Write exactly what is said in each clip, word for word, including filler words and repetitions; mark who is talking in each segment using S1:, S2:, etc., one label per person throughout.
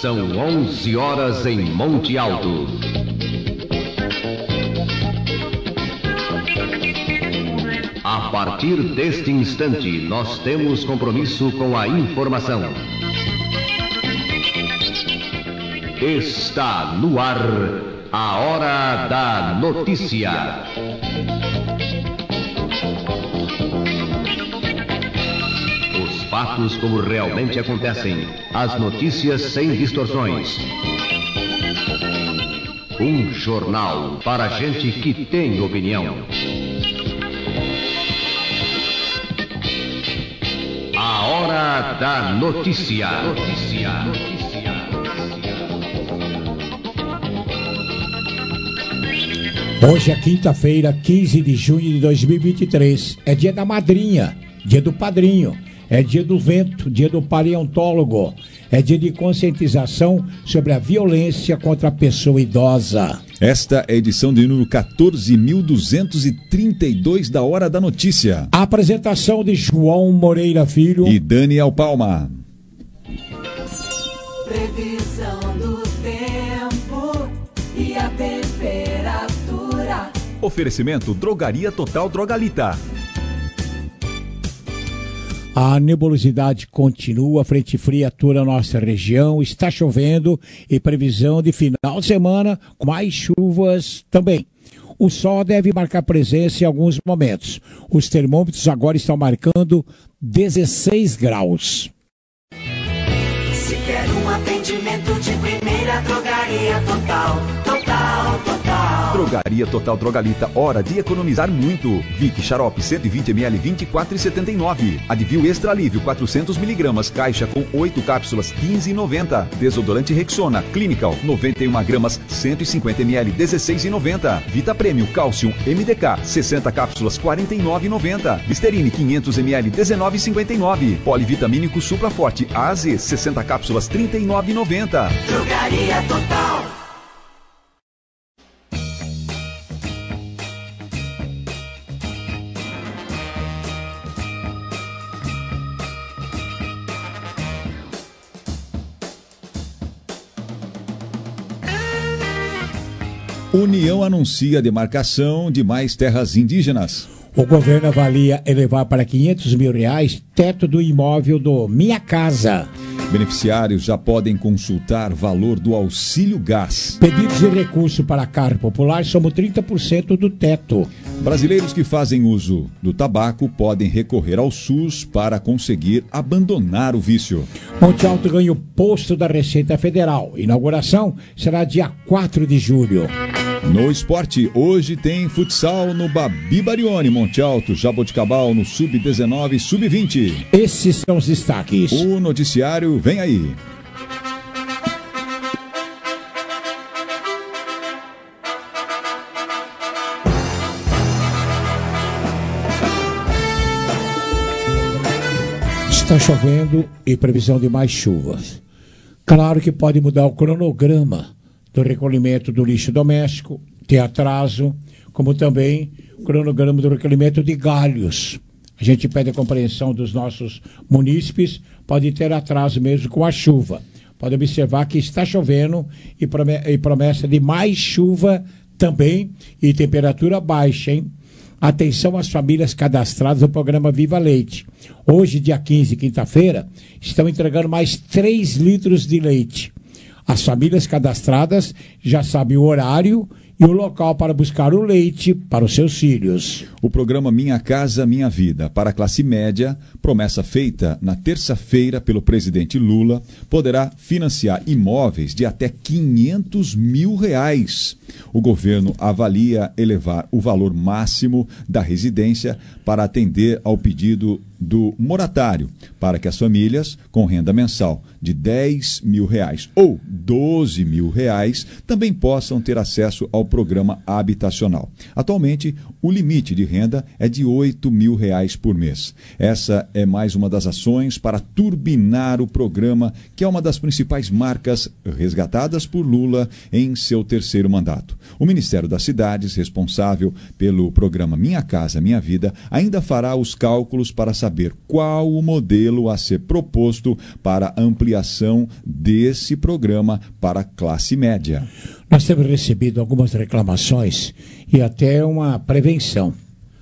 S1: São onze horas em Monte Alto. A partir deste instante, nós temos compromisso com a informação. Está no ar a Hora da Notícia. Os fatos como realmente acontecem, as notícias sem distorções. Um jornal para gente que tem opinião. A Hora da Notícia. Notícia. Notícia.
S2: Hoje é quinta-feira, quinze de junho de dois mil e vinte e três. É dia da madrinha, dia do padrinho, é dia do vento, dia do paleontólogo, é dia de conscientização sobre a violência contra a pessoa idosa.
S3: Esta é a edição de número quatorze mil duzentos e trinta e dois da Hora da Notícia.
S2: A apresentação de João Moreira Filho
S3: e Daniel Palma.
S4: Previsão do tempo e a temperatura.
S3: Oferecimento Drogaria Total Drogalita.
S2: A nebulosidade continua, frente fria atua a nossa região, está chovendo e previsão de final de semana com mais chuvas também. O sol deve marcar presença em alguns momentos. Os termômetros agora estão marcando dezesseis graus.
S4: Se quer um atendimento de primeira, Drogaria Total, Total, Total.
S3: Drogaria Total Drogalita, hora de economizar muito. Vick Xarope cento e vinte mililitros, vinte e quatro reais e setenta e nove centavos. Advil Extra Alívio quatrocentos miligramas, caixa com oito cápsulas, quinze reais e noventa centavos. Desodorante Rexona Clinical noventa e uma gramas, cento e cinquenta mililitros, dezesseis reais e noventa centavos. Vita Premium Calcium M D K sessenta cápsulas, quarenta e nove reais e noventa centavos. Listerine quinhentos mililitros, dezenove reais e cinquenta e nove centavos. Polivitamínico Supra Forte A A Z sessenta cápsulas, trinta e nove reais e noventa centavos.
S4: Drogaria Total.
S3: União anuncia a demarcação de mais terras indígenas.
S2: O governo avalia elevar para quinhentos mil reais teto do imóvel do Minha Casa.
S3: Beneficiários já podem consultar valor do auxílio gás.
S2: Pedidos de recurso para a Carta Popular somam trinta por cento do teto.
S3: Brasileiros que fazem uso do tabaco podem recorrer ao SUS para conseguir abandonar o vício.
S2: Monte Alto ganha o posto da Receita Federal. Inauguração será dia quatro de julho.
S3: No esporte, hoje tem futsal no Babi Barione, Monte Alto, Jaboticabal no sub dezenove e sub vinte.
S2: Esses são os destaques.
S3: O noticiário vem aí.
S2: Está chovendo e previsão de mais chuvas. Claro que pode mudar o cronograma do recolhimento do lixo doméstico, ter atraso, como também o cronograma do recolhimento de galhos. A gente pede a compreensão dos nossos munícipes, pode ter atraso mesmo com a chuva. Pode observar que está chovendo e, prome- e promessa de mais chuva também e temperatura baixa, hein? Atenção às famílias cadastradas no programa Viva Leite. Hoje, dia quinze, quinta-feira, estão entregando mais três litros de leite. As famílias cadastradas já sabem o horário e o local para buscar o leite para os seus filhos.
S3: O programa Minha Casa Minha Vida para a classe média, promessa feita na terça-feira pelo presidente Lula, poderá financiar imóveis de até quinhentos mil reais. O governo avalia elevar o valor máximo da residência para atender ao pedido do moratário, para que as famílias com renda mensal de dez mil reais ou doze mil reais também possam ter acesso ao programa habitacional. Atualmente, o limite de renda é de oito mil reais por mês. Essa é mais uma das ações para turbinar o programa, que é uma das principais marcas resgatadas por Lula em seu terceiro mandato. O Ministério das Cidades, responsável pelo programa Minha Casa Minha Vida, ainda fará os cálculos para saber saber qual o modelo a ser proposto para ampliação desse programa para a classe média.
S2: Nós temos recebido algumas reclamações e até uma prevenção.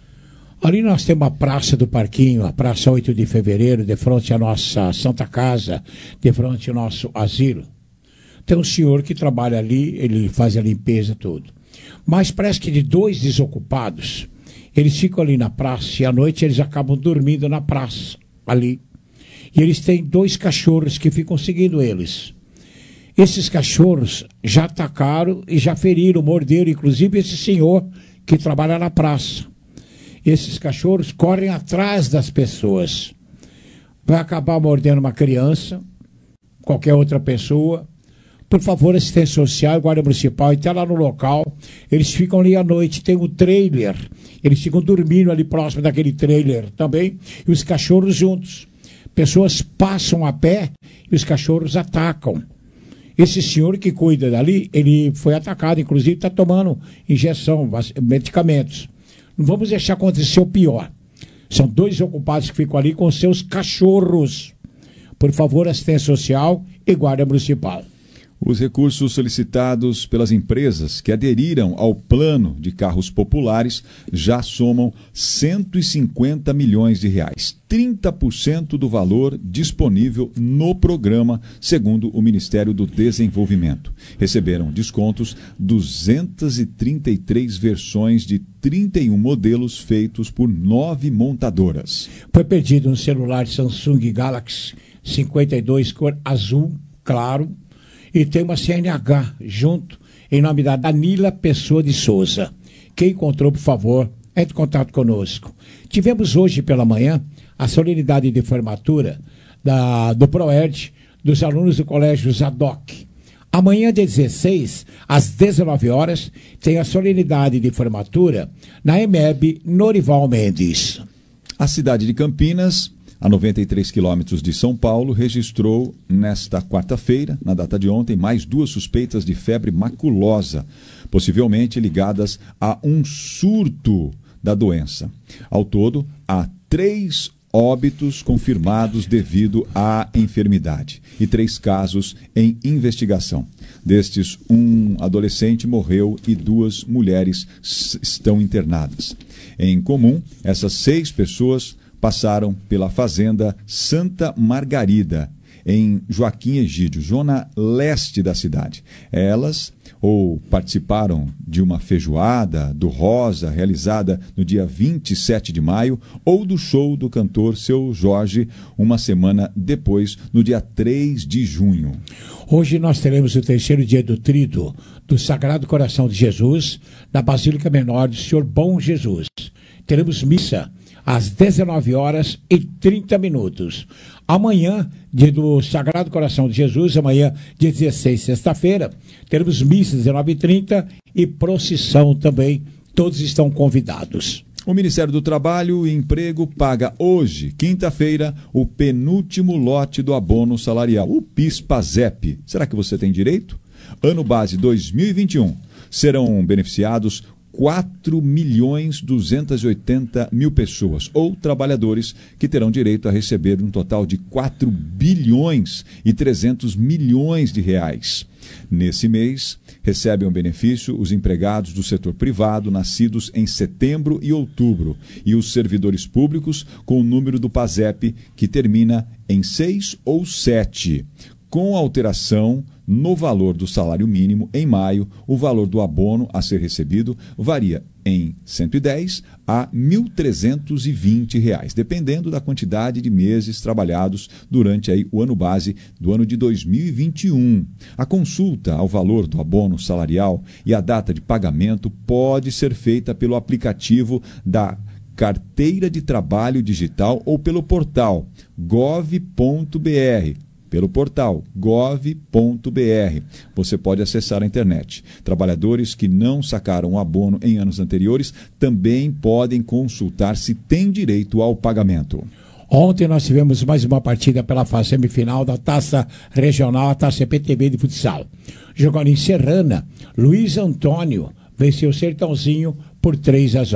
S2: Ali nós temos a Praça do Parquinho, a Praça oito de Fevereiro, de frente à nossa Santa Casa, de frente ao nosso asilo. Tem um senhor que trabalha ali, ele faz a limpeza, tudo. Mas parece que de dois desocupados, eles ficam ali na praça e à noite eles acabam dormindo na praça, ali. E eles têm dois cachorros que ficam seguindo eles. Esses cachorros já atacaram e já feriram, morderam, inclusive esse senhor que trabalha na praça. Esses cachorros correm atrás das pessoas. Vai acabar mordendo uma criança, qualquer outra pessoa. Por favor, assistência social, guarda municipal, até lá no local. Eles ficam ali à noite, tem um trailer. Eles ficam dormindo ali próximo daquele trailer também. E os cachorros juntos. Pessoas passam a pé e os cachorros atacam. Esse senhor que cuida dali, ele foi atacado, inclusive está tomando injeção, medicamentos. Não vamos deixar acontecer o pior. São dois ocupados que ficam ali com seus cachorros. Por favor, assistência social e guarda municipal.
S3: Os recursos solicitados pelas empresas que aderiram ao plano de carros populares já somam cento e cinquenta milhões de reais, trinta por cento do valor disponível no programa, segundo o Ministério do Desenvolvimento. Receberam descontos duzentas e trinta e três versões de trinta e um modelos feitos por nove montadoras.
S2: Foi perdido um celular Samsung Galaxy cinquenta e dois cor azul claro. E tem uma C N H junto, em nome da Danila Pessoa de Souza. Quem encontrou, por favor, entre em contato conosco. Tivemos hoje pela manhã a solenidade de formatura da, do PROERD, dos alunos do Colégio Zadok. Amanhã, dia dezesseis, às dezenove horas, tem a solenidade de formatura na E M E B Norival Mendes.
S3: A cidade de Campinas, a noventa e três quilômetros de São Paulo, registrou nesta quarta-feira, na data de ontem, mais duas suspeitas de febre maculosa, possivelmente ligadas a um surto da doença. Ao todo, há três óbitos confirmados devido à enfermidade e três casos em investigação. Destes, um adolescente morreu e duas mulheres estão internadas. Em comum, essas seis pessoas passaram pela fazenda Santa Margarida, em Joaquim Egídio, zona leste da cidade. Elas ou participaram de uma feijoada do Rosa, realizada no dia vinte e sete de maio, ou do show do cantor Seu Jorge, uma semana depois, no dia três de junho.
S2: Hoje nós teremos o terceiro dia do Tríduo do Sagrado Coração de Jesus, na Basílica Menor do Senhor Bom Jesus. Teremos missa às dezenove horas e trinta minutos. Amanhã, dia do Sagrado Coração de Jesus, amanhã, dia dezesseis, sexta-feira, teremos missa às dezenove e trinta e procissão também. Todos estão convidados.
S3: O Ministério do Trabalho e Emprego paga hoje, quinta-feira, o penúltimo lote do abono salarial, o PIS/PASEP. Será que você tem direito? Ano base dois mil e vinte e um. Serão beneficiados quatro milhões duzentas e oitenta mil pessoas, ou trabalhadores que terão direito a receber um total de quatro bilhões e trezentos milhões de reais. Nesse mês, recebem o benefício os empregados do setor privado nascidos em setembro e outubro e os servidores públicos com o número do PASEP que termina em seis ou sete. Com a alteração no valor do salário mínimo, em maio, o valor do abono a ser recebido varia em cento e dez a mil trezentos e vinte reais, dependendo da quantidade de meses trabalhados durante aí o ano base do ano de dois mil e vinte e um. A consulta ao valor do abono salarial e a data de pagamento pode ser feita pelo aplicativo da Carteira de Trabalho Digital ou pelo portal gov ponto br. Pelo portal gov ponto br. Você pode acessar a internet. Trabalhadores que não sacaram o abono em anos anteriores também podem consultar se têm direito ao pagamento.
S2: Ontem nós tivemos mais uma partida pela fase semifinal da Taça Regional, a Taça P T B de futsal. Jogando em Serrana, Luiz Antônio venceu o Sertãozinho por três a zero.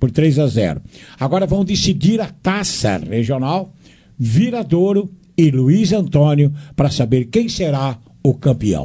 S2: por três a zero. Agora vão decidir a taça regional, Viradouro e Luiz Antônio, para saber quem será o campeão.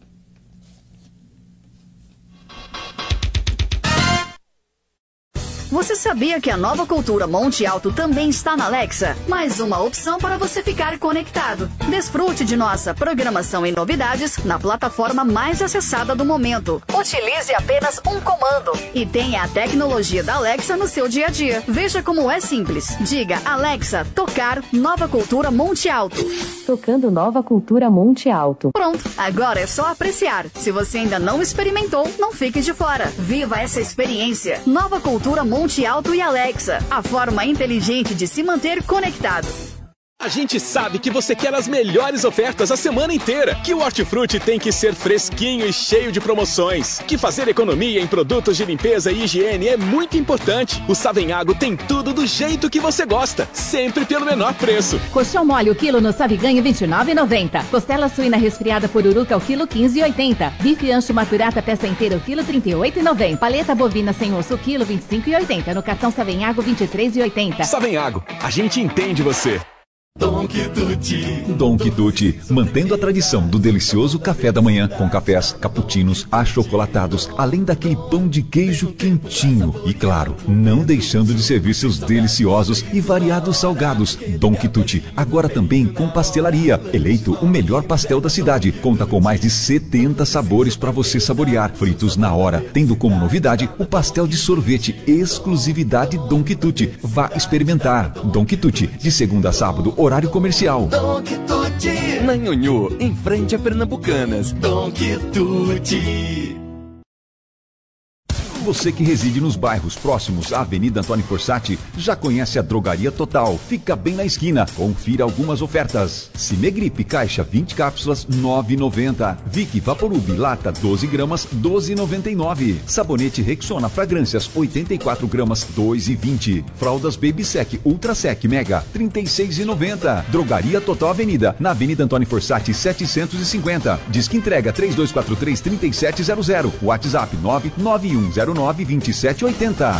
S5: Você sabia que a Nova Cultura Monte Alto também está na Alexa? Mais uma opção para você ficar conectado. Desfrute de nossa programação e novidades na plataforma mais acessada do momento. Utilize apenas um comando e tenha a tecnologia da Alexa no seu dia a dia. Veja como é simples. Diga, Alexa, tocar Nova Cultura Monte Alto.
S6: Tocando Nova Cultura Monte Alto.
S5: Pronto, agora é só apreciar. Se você ainda não experimentou, não fique de fora. Viva essa experiência. Nova Cultura Monte Monte Alto e Alexa, a forma inteligente de se manter conectado.
S7: A gente sabe que você quer as melhores ofertas a semana inteira, que o Hortifruti tem que ser fresquinho e cheio de promoções, que fazer economia em produtos de limpeza e higiene é muito importante. O Savenhago tem tudo do jeito que você gosta, sempre pelo menor preço.
S8: Colchão mole o quilo no Saviganho vinte e nove reais e noventa centavos. Costela suína resfriada pururuca o quilo quinze reais e oitenta centavos. Bife ancho maturata peça inteira o quilo trinta e oito reais e noventa centavos. Paleta bovina sem osso o quilo vinte e cinco reais e oitenta centavos. No cartão Savenhago vinte e três reais e oitenta centavos.
S7: Savenhago, a gente entende você.
S3: Don Quituti. Don Quituti, mantendo a tradição do delicioso café da manhã, com cafés, cappuccinos, achocolatados, além daquele pão de queijo quentinho. E claro, não deixando de servir seus deliciosos e variados salgados. Don Quituti, agora também com pastelaria. Eleito o melhor pastel da cidade. Conta com mais de setenta sabores para você saborear, fritos na hora, tendo como novidade o pastel de sorvete, exclusividade Don Quituti. Vá experimentar. Don Quituti, de segunda a sábado, horário comercial.
S9: Don Quituti. Na Nhonhô, em frente a Pernambucanas. Don Quituti.
S3: Você que reside nos bairros próximos à Avenida Antônio Fossati já conhece a Drogaria Total. Fica bem na esquina. Confira algumas ofertas. Cimegripe caixa vinte cápsulas nove reais e noventa centavos. Vic Vaporub lata doze gramas doze reais e noventa e nove centavos. Sabonete Rexona fragrâncias oitenta e quatro gramas dois reais e vinte centavos. Fraldas Baby Sec Ultra Sec Mega trinta e seis reais e noventa centavos. Drogaria Total Avenida na Avenida Antônio Fossati setecentos e cinquenta. Disque entrega três dois quatro três, três sete zero zero. WhatsApp nove nove um zero nove vinte e sete oitenta.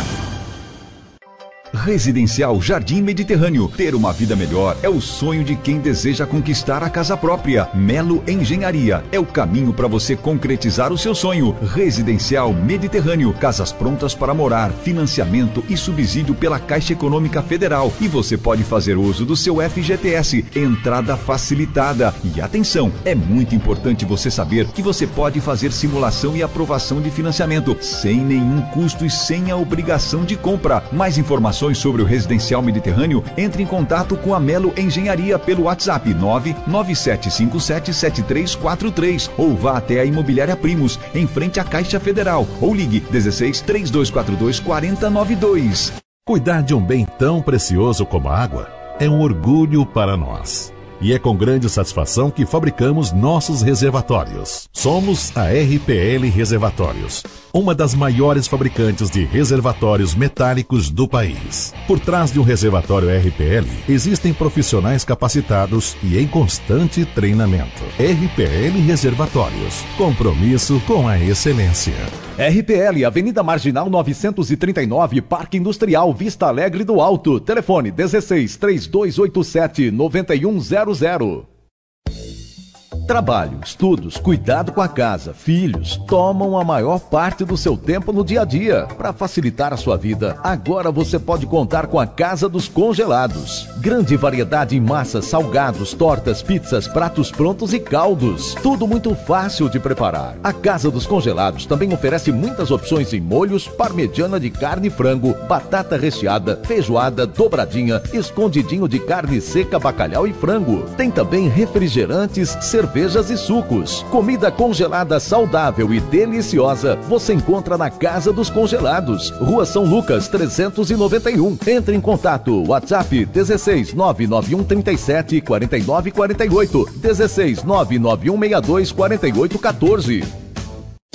S3: Residencial Jardim Mediterrâneo. Ter uma vida melhor é o sonho de quem deseja conquistar a casa própria. Melo Engenharia é o caminho para você concretizar o seu sonho. Residencial Mediterrâneo. Casas prontas para morar, financiamento e subsídio pela Caixa Econômica Federal. E você pode fazer uso do seu F G T S. Entrada facilitada. E atenção, é muito importante você saber que você pode fazer simulação e aprovação de financiamento sem nenhum custo e sem a obrigação de compra. Mais informações sobre o Residencial Mediterrâneo, entre em contato com a Melo Engenharia pelo WhatsApp nove nove sete cinco sete sete três quatro três ou vá até a Imobiliária Primos, em frente à Caixa Federal, ou ligue dezesseis, três dois quatro dois, quatro zero nove dois.
S10: Cuidar de um bem tão precioso como a água é um orgulho para nós. E é com grande satisfação que fabricamos nossos reservatórios. Somos a R P L Reservatórios, uma das maiores fabricantes de reservatórios metálicos do país. Por trás de um reservatório R P L, existem profissionais capacitados e em constante treinamento. R P L Reservatórios, compromisso com a excelência.
S11: R P L, Avenida Marginal novecentos e trinta e nove, Parque Industrial, Vista Alegre do Alto. Telefone dezesseis, três dois oito sete, nove um zero zero. Trabalho, estudos, cuidado com a casa, filhos, tomam a maior parte do seu tempo no dia a dia. Para facilitar a sua vida, agora você pode contar com a Casa dos Congelados. Grande variedade em massas, salgados, tortas, pizzas, pratos prontos e caldos. Tudo muito fácil de preparar. A Casa dos Congelados também oferece muitas opções em molhos, parmegiana de carne e frango, batata recheada, feijoada, dobradinha, escondidinho de carne seca, bacalhau e frango. Tem também refrigerantes, cervejas e sucos. Comida congelada saudável e deliciosa você encontra na Casa dos Congelados, Rua São Lucas trezentos e noventa e um. Entre em contato, WhatsApp dezesseis, nove nove um trinta e sete, quarenta e nove quarenta e oito, dezesseis, nove nove um seis dois, quarenta e oito quatorze.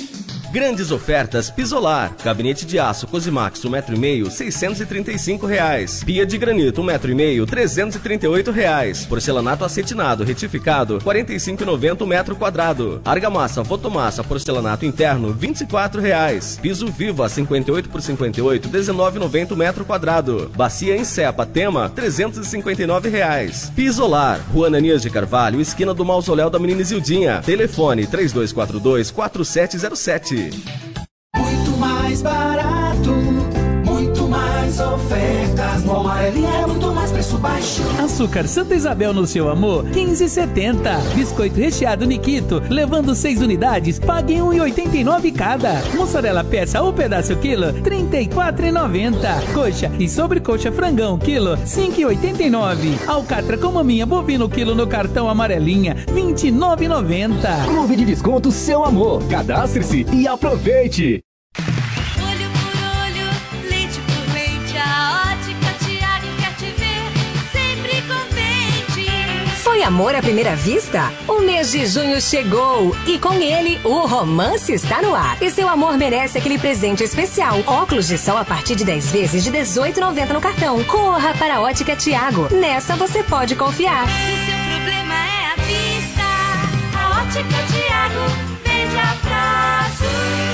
S9: Grandes ofertas Pisolar. Gabinete de aço Cosimax um metro e meio, seiscentos e trinta e cinco reais. Pia de granito um metro e meio, trezentos e trinta e oito reais. Porcelanato acetinado retificado, quarenta e cinco reais e noventa centavos o metro quadrado. Argamassa Fotomassa porcelanato interno, vinte e quatro reais. Piso Viva cinquenta e oito por cinquenta e oito, dezenove reais e noventa centavos o metro quadrado. Bacia em Cepa Tema, trezentos e cinquenta e nove reais. Pisolar, Rua Ananias de Carvalho, esquina do Mausoléu da Menina Isildinha. Telefone três dois quatro dois, quatro sete zero sete.
S4: Muito mais barato, muito mais ofertas. No Amarelinha é muito mais preço baixo.
S12: Açúcar Santa Isabel no seu amor, quinze reais e setenta centavos. Biscoito recheado Nikito, levando seis unidades, pague um real e oitenta e nove centavos cada. Mussarela peça ou pedaço quilo, trinta e quatro reais e noventa centavos. Coxa e sobrecoxa frangão quilo, cinco reais e oitenta e nove centavos. Alcatra com maminha bovino quilo no cartão Amarelinha, vinte e nove reais e noventa centavos.
S13: Clube de Desconto Seu Amor. Cadastre-se e aproveite.
S14: Olho por olho, lente por lente, a Ótica Tiago quer te ver sempre contente.
S15: Foi amor à primeira vista? O mês de junho chegou e com ele o romance está no ar. E seu amor merece aquele presente especial. Óculos de sol a partir de dez vezes de dezoito reais e noventa centavos no cartão. Corra para a Ótica Tiago. Nessa você pode confiar.
S14: O seu problema é a vista. A Ótica Tiago vende a prazo.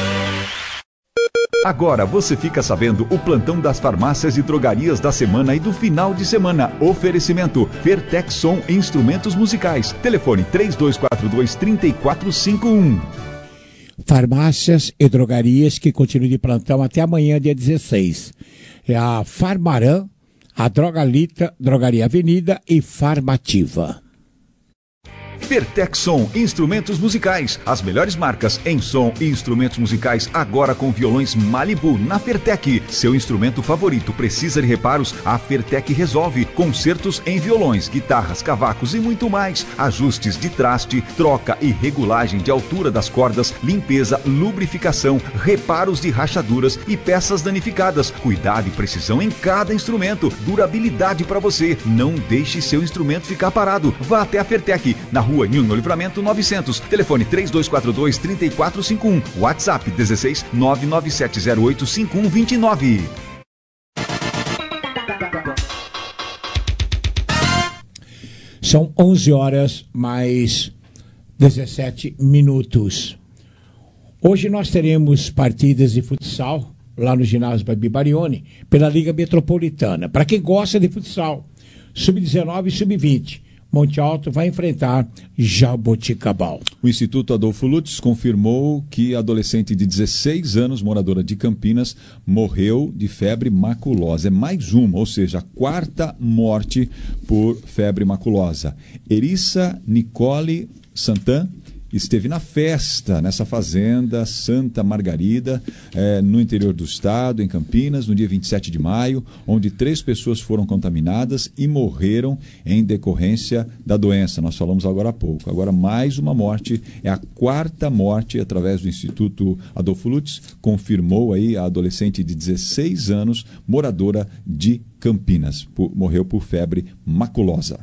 S3: Agora você fica sabendo o plantão das farmácias e drogarias da semana e do final de semana. Oferecimento Vertexson Instrumentos Musicais. Telefone três dois quatro dois, três quatro cinco um.
S2: Farmácias e drogarias que continuam de plantão até amanhã, dia dezesseis. É a Farmaran, a Drogalita, Drogaria Avenida e Farmativa.
S3: Vertexson Instrumentos Musicais. As melhores marcas em som e instrumentos musicais agora com violões Malibu na Fertec. Seu instrumento favorito precisa de reparos? A Fertec resolve. Concertos em violões, guitarras, cavacos e muito mais. Ajustes de traste, troca e regulagem de altura das cordas, limpeza, lubrificação, reparos de rachaduras e peças danificadas. Cuidado e precisão em cada instrumento. Durabilidade para você. Não deixe seu instrumento ficar parado. Vá até a Fertec, na rua Nilo Livramento novecentos. Telefone três dois quatro dois, três quatro cinco um. WhatsApp dezesseis, nove nove sete zero oito, cinco um dois nove.
S2: São onze horas mais dezessete minutos. Hoje nós teremos partidas de futsal lá no ginásio Babi Barioni pela Liga Metropolitana. Para quem gosta de futsal, sub dezenove e sub vinte. Monte Alto vai enfrentar Jaboticabal.
S3: O Instituto Adolfo Lutz confirmou que a adolescente de dezesseis anos, moradora de Campinas, morreu de febre maculosa. É mais uma, ou seja, a quarta morte por febre maculosa. Erissa Nicole Santan esteve na festa, nessa fazenda Santa Margarida, eh, no interior do estado, em Campinas, no dia vinte e sete de maio, onde três pessoas foram contaminadas e morreram em decorrência da doença. Nós falamos agora há pouco. Agora, mais uma morte, é a quarta morte através do Instituto Adolfo Lutz, confirmou aí a adolescente de dezesseis anos, moradora de Campinas, por, morreu por febre maculosa.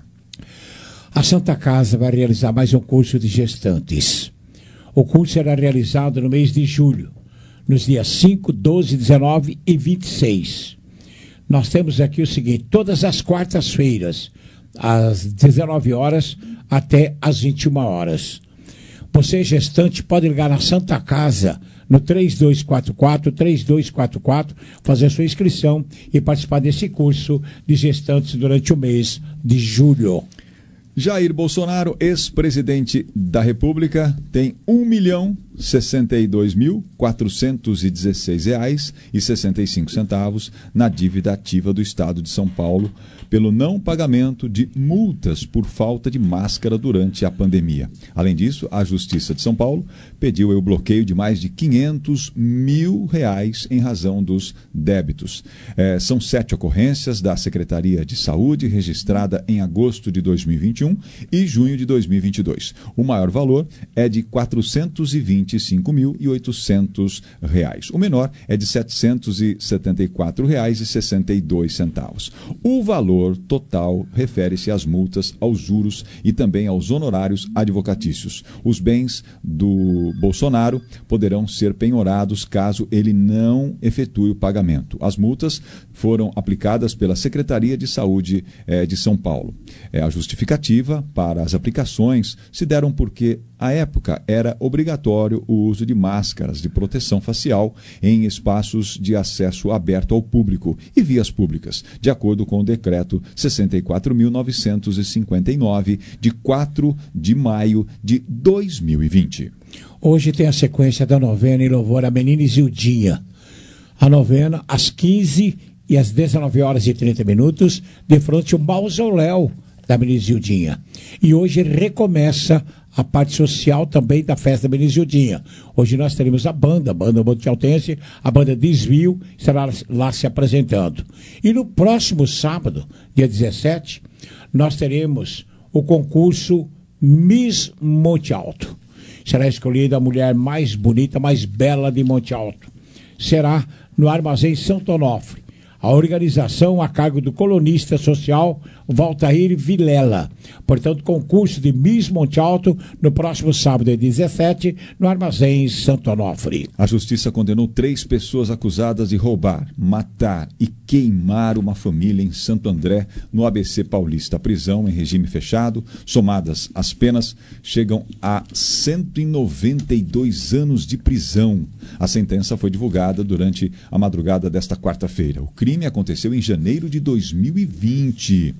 S2: A Santa Casa vai realizar mais um curso de gestantes. O curso será realizado no mês de julho, nos dias cinco, doze, dezenove e vinte e seis. Nós temos aqui o seguinte: todas as quartas-feiras, às dezenove horas até às vinte e uma horas. Você, gestante, pode ligar na Santa Casa no três dois quatro quatro, três dois quatro quatro, fazer sua inscrição e participar desse curso de gestantes durante o mês de julho.
S3: Jair Bolsonaro, ex-presidente da República, tem um milhão sessenta e dois mil quatrocentos e dezesseis reais e sessenta e cinco centavos na dívida ativa do Estado de São Paulo pelo não pagamento de multas por falta de máscara durante a pandemia. Além disso, a Justiça de São Paulo pediu o bloqueio de mais de quinhentos mil reais em razão dos débitos. É, são sete ocorrências da Secretaria de Saúde registrada em agosto de dois mil e vinte e um e junho de dois mil e vinte e dois. O maior valor é de quatrocentos e vinte vinte e cinco mil e oitocentos reais. O menor é de setecentos e setenta e quatro reais e sessenta e dois centavos. O valor total refere-se às multas, aos juros e também aos honorários advocatícios. Os bens do Bolsonaro poderão ser penhorados caso ele não efetue o pagamento. As multas foram aplicadas pela Secretaria de Saúde eh, de São Paulo. Eh, a justificativa para as aplicações se deram porque, à época, era obrigatório o uso de máscaras de proteção facial em espaços de acesso aberto ao público e vias públicas, de acordo com o decreto sessenta e quatro mil novecentos e cinquenta e nove, de quatro de maio de dois mil e vinte.
S2: Hoje tem a sequência da novena em louvor a menina Isildinha. A novena às quinze e às dezenove horas e trinta minutos, de frente ao mausoléu da menina Isildinha. E hoje recomeça a parte social também da festa da menina Isildinha. Hoje nós teremos a banda, a banda Montialtense, a banda Desvio, estará lá se apresentando. E no próximo sábado, dia dezessete, nós teremos o concurso Miss Monte Alto. Será escolhida a mulher mais bonita, mais bela de Monte Alto. Será no Armazém Santo Onofre. A organização a cargo do colunista social Valtair Vilela. Portanto, concurso de Miss Monte Alto no próximo sábado, dia dezessete, no Armazém Santo Onofre.
S3: A Justiça condenou três pessoas acusadas de roubar, matar e queimar uma família em Santo André, no A B C Paulista. A prisão em regime fechado, somadas as penas, chegam a cento e noventa e dois anos de prisão. A sentença foi divulgada durante a madrugada desta quarta-feira. O crime aconteceu em janeiro de dois mil e vinte.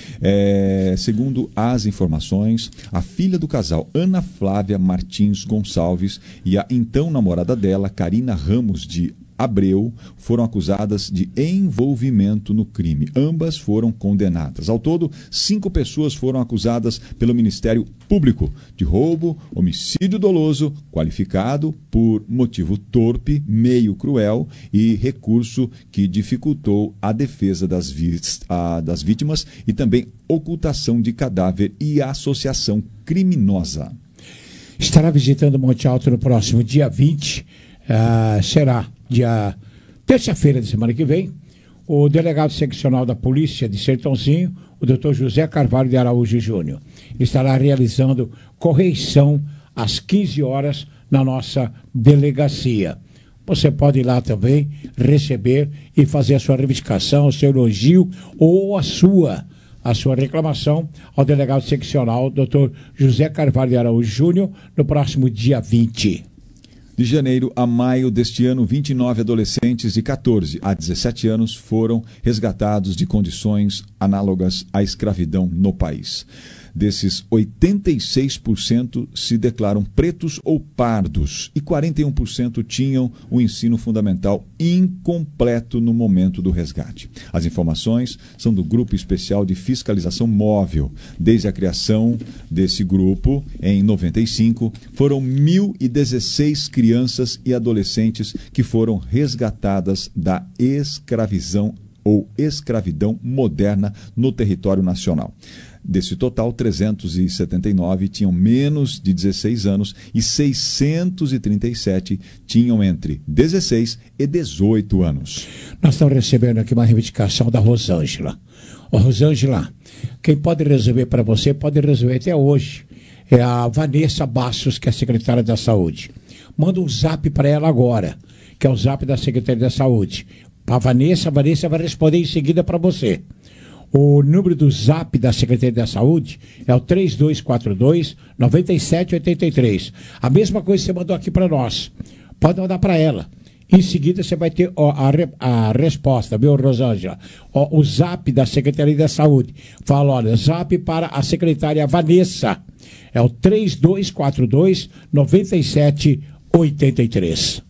S3: É, segundo as informações, a filha do casal, Ana Flávia Martins Gonçalves, e a então namorada dela, Karina Ramos de Abreu, foram acusadas de envolvimento no crime. Ambas foram condenadas. Ao todo, cinco pessoas foram acusadas pelo Ministério Público de roubo, homicídio doloso, qualificado por motivo torpe, meio cruel e recurso que dificultou a defesa das, vi- a, das vítimas e também ocultação de cadáver e associação criminosa.
S2: Estará visitando Monte Alto no próximo dia vinte, uh, será dia terça-feira da semana que vem, o delegado seccional da Polícia de Sertãozinho, o doutor José Carvalho de Araújo Júnior. Ele estará realizando correição às quinze horas na nossa delegacia. Você pode ir lá também receber e fazer a sua reivindicação, o seu elogio ou a sua, a sua reclamação ao delegado seccional, doutor José Carvalho de Araújo Júnior, no próximo dia vinte.
S3: De janeiro a maio deste ano, vinte e nove adolescentes de catorze a dezessete anos foram resgatados de condições análogas à escravidão no país. Desses, oitenta e seis por cento se declaram pretos ou pardos e quarenta e um por cento tinham o ensino fundamental incompleto no momento do resgate. As informações são do Grupo Especial de Fiscalização Móvel. Desde a criação desse grupo, em noventa e cinco, foram mil e dezesseis crianças e adolescentes que foram resgatadas da escravidão ou escravidão moderna no território nacional. Desse total, trezentos e setenta e nove tinham menos de dezesseis anos e seiscentos e trinta e sete tinham entre dezesseis e dezoito anos.
S2: Nós estamos recebendo aqui uma reivindicação da Rosângela. Ô, Rosângela, quem pode resolver para você, pode resolver até hoje. É a Vanessa Bastos, que é a secretária da Saúde. Manda um zap para ela agora, que é o zap da Secretaria da Saúde. A Vanessa, a Vanessa vai responder em seguida para você. O número do zap da Secretaria da Saúde é o três dois quatro dois, nove sete oito três. A mesma coisa que você mandou aqui para nós. Pode mandar para ela. Em seguida você vai ter ó, a, re, a resposta, viu, Rosângela? Ó, o zap da Secretaria da Saúde. Fala, olha, zap para a secretária Vanessa. É o três dois quatro dois, nove sete oito três.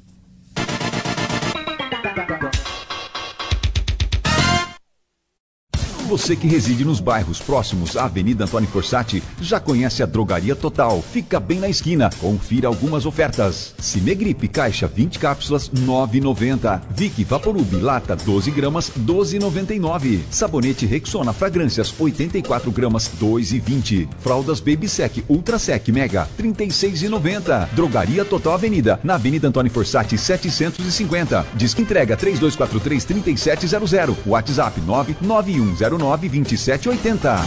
S3: Você que reside nos bairros próximos à Avenida Antônio Fossati já conhece a Drogaria Total. Fica bem na esquina. Confira algumas ofertas. Cimegripe caixa vinte cápsulas nove reais e noventa centavos. Vic Vaporub lata doze gramas doze reais e noventa e nove centavos. Sabonete Rexona Fragrâncias oitenta e quatro gramas dois reais e vinte centavos. Fraldas Baby Sec Ultra Sec Mega trinta e seis reais e noventa centavos. Drogaria Total Avenida, na Avenida Antônio Fossati setecentos e cinquenta. Disque entrega três dois quatro três, três sete zero zero. WhatsApp nove nove um zero nove dois sete oito zero.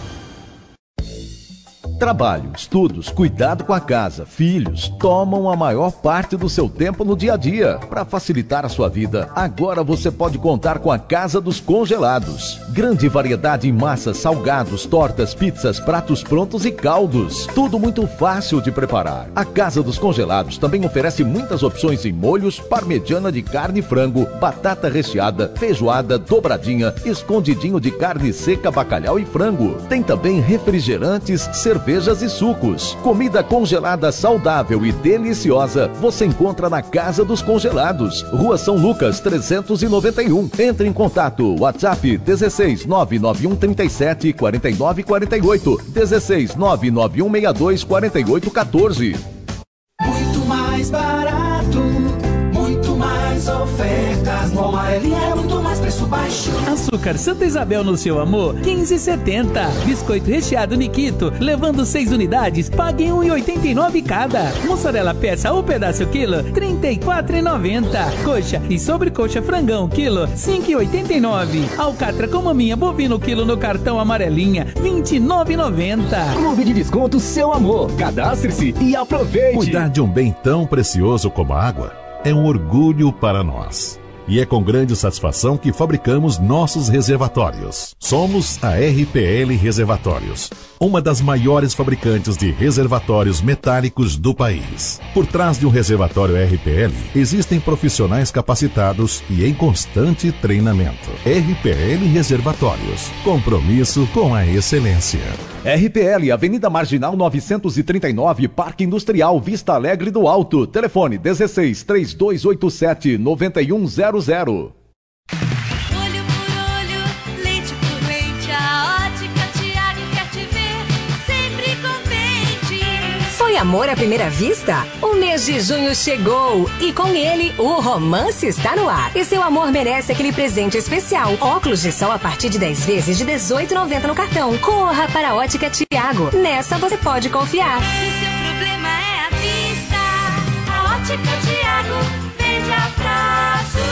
S11: Trabalho, estudos, cuidado com a casa, filhos, tomam a maior parte do seu tempo no dia a dia. Para facilitar a sua vida, agora você pode contar com a Casa dos Congelados. Grande variedade em massas, salgados, tortas, pizzas, pratos prontos e caldos. Tudo muito fácil de preparar. A Casa dos Congelados também oferece muitas opções em molhos, parmegiana de carne e frango, batata recheada, feijoada, dobradinha, escondidinho de carne seca, bacalhau e frango. Tem também refrigerantes, cerveja, cervejas e sucos. Comida congelada saudável e deliciosa você encontra na Casa dos Congelados, Rua São Lucas trezentos e noventa e um. Entre em contato, WhatsApp dezesseis nove nove um trinta e sete quarenta e nove quarenta e oito, dezesseis nove nove um seis dois quarenta e oito quatorze.
S4: Muito mais barato, muito mais ofertas. No Amarelinha é muito mais preço baixo.
S12: Açúcar Santa Isabel no seu amor, quinze reais e setenta centavos. Biscoito recheado Nikito, levando seis unidades, pague um real e oitenta e nove centavos cada. Mussarela peça ou pedaço quilo, trinta e quatro reais e noventa centavos. Coxa e sobrecoxa frangão quilo, cinco reais e oitenta e nove centavos. Alcatra com maminha bovino quilo no cartão Amarelinha, vinte e nove reais e noventa centavos.
S13: Clube de Desconto Seu Amor. Cadastre-se e aproveite.
S10: Cuidar de um bem tão precioso como a água é um orgulho para nós. E é com grande satisfação que fabricamos nossos reservatórios. Somos a R P L Reservatórios, uma das maiores fabricantes de reservatórios metálicos do país. Por trás de um reservatório R P L, existem profissionais capacitados e em constante treinamento. R P L Reservatórios, compromisso com a excelência.
S11: R P L, Avenida Marginal novecentos e trinta e nove, Parque Industrial, Vista Alegre do Alto. Telefone dezesseis, três dois oito sete, nove um zero zero.
S14: Olho por olho, leite por leite, a Ótica Tiago quer te ver sempre contente.
S15: Foi amor à primeira vista? O mês de junho chegou e com ele o romance está no ar. E seu amor merece aquele presente especial. Óculos de sol a partir de dez vezes de dezoito reais e noventa centavos no cartão. Corra para a Ótica Tiago. Nessa você pode confiar.
S14: Se seu problema é a vista, a Ótica Tiago vende a prazo.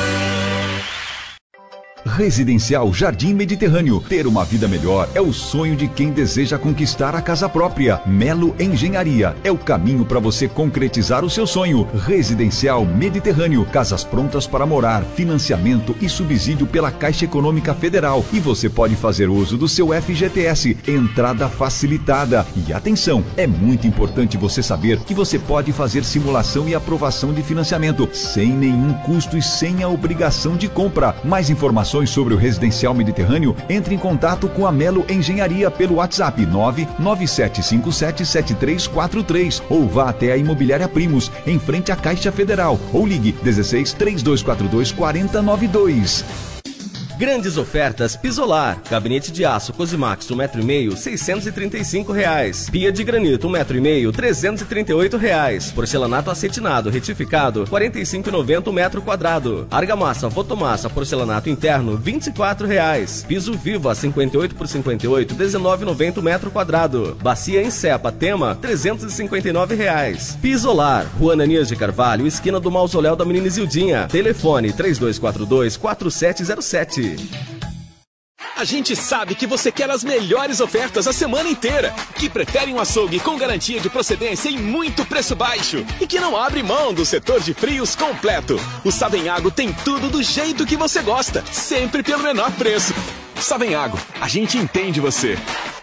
S3: Residencial Jardim Mediterrâneo. Ter uma vida melhor é o sonho de quem deseja conquistar a casa própria. Melo Engenharia é o caminho para você concretizar o seu sonho. Residencial Mediterrâneo. Casas prontas para morar, financiamento e subsídio pela Caixa Econômica Federal. E você pode fazer uso do seu F G T S. Entrada facilitada. E atenção, é muito importante você saber que você pode fazer simulação e aprovação de financiamento sem nenhum custo e sem a obrigação de compra. Mais informações sobre o Residencial Mediterrâneo, entre em contato com a Melo Engenharia pelo WhatsApp nove nove sete cinco sete sete três quatro três ou vá até a Imobiliária Primos, em frente à Caixa Federal, ou ligue dezesseis, três dois quatro dois, quatro zero nove dois.
S9: Grandes ofertas Pisolar. Gabinete de aço Cosimax um metro e meio, seiscentos e trinta e cinco reais. Pia de granito um metro e meio, trezentos e trinta e oito reais. Porcelanato acetinado retificado, quarenta e cinco reais e noventa centavos o metro quadrado. Argamassa Votomassa porcelanato interno, vinte e quatro reais. Piso Viva cinquenta e oito por cinquenta e oito, dezenove reais e noventa centavos o metro quadrado. Bacia em Cepa Tema, trezentos e cinquenta e nove reais. Pisolar, Rua Ananias de Carvalho, esquina do Mausoléu da Menina Isildinha. Telefone três dois quatro dois, quatro sete zero sete.
S7: A gente sabe que você quer as melhores ofertas a semana inteira, que prefere um açougue com garantia de procedência e muito preço baixo, e que não abre mão do setor de frios completo. O Savenhago tem tudo do jeito que você gosta, sempre pelo menor preço. Savenhago, a gente entende você.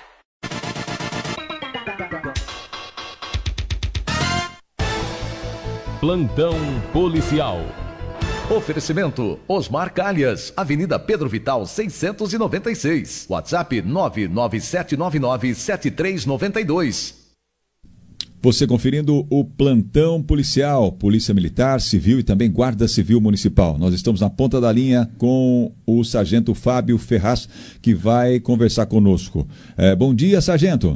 S1: Plantão Policial.
S11: Oferecimento Osmar Calhas, Avenida Pedro Vital seiscentos e noventa e seis. WhatsApp nove nove sete nove nove sete três nove dois.
S3: Você conferindo o plantão policial, Polícia Militar, Civil e também Guarda Civil Municipal. Nós estamos na ponta da linha com o Sargento Fábio Ferraz, que vai conversar conosco. É, bom dia, Sargento.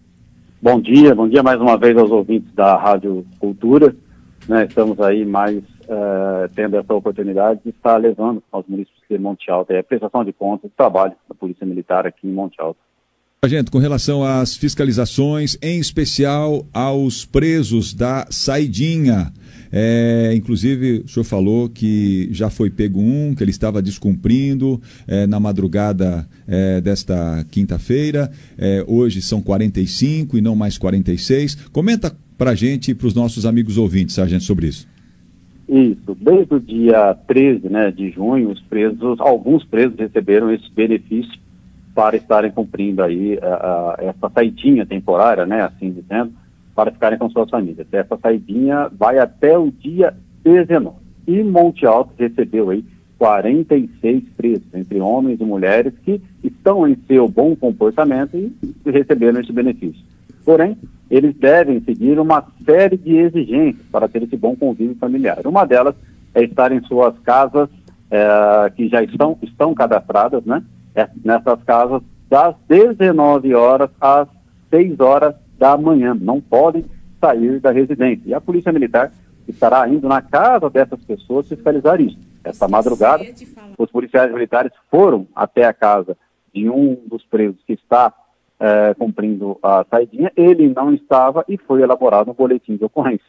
S16: Bom dia, bom dia mais uma vez aos ouvintes da Rádio Cultura. Né, estamos aí mais uh, tendo essa oportunidade de estar levando aos municípios de Monte Alto a prestação de contas do trabalho da Polícia Militar aqui em Monte Alto.
S3: Sargento, com relação às fiscalizações, em especial aos presos da saidinha, é, inclusive o senhor falou que já foi pego um, que ele estava descumprindo é, na madrugada é, desta quinta-feira, é, hoje são quarenta e cinco e não mais quarenta e seis. Comenta para a gente e para os nossos amigos ouvintes, Sargento, sobre isso.
S16: Isso, desde o dia treze, né, de junho, os presos, alguns presos receberam esse benefício para estarem cumprindo aí uh, uh, essa saidinha temporária, né, assim dizendo, para ficarem com suas famílias. Essa saidinha vai até o dia dezenove. E Monte Alto recebeu aí quarenta e seis presos, entre homens e mulheres, que estão em seu bom comportamento e receberam esse benefício. Porém, eles devem seguir uma série de exigências para ter esse bom convívio familiar. Uma delas é estar em suas casas uh, que já estão, estão cadastradas, né? Nessas casas das dezenove horas às seis horas da manhã. Não podem sair da residência. E a Polícia Militar estará indo na casa dessas pessoas fiscalizar isso. Essa madrugada, os policiais militares foram até a casa de um dos presos que está é, cumprindo a saidinha. Ele não estava e foi elaborado um boletim de ocorrência.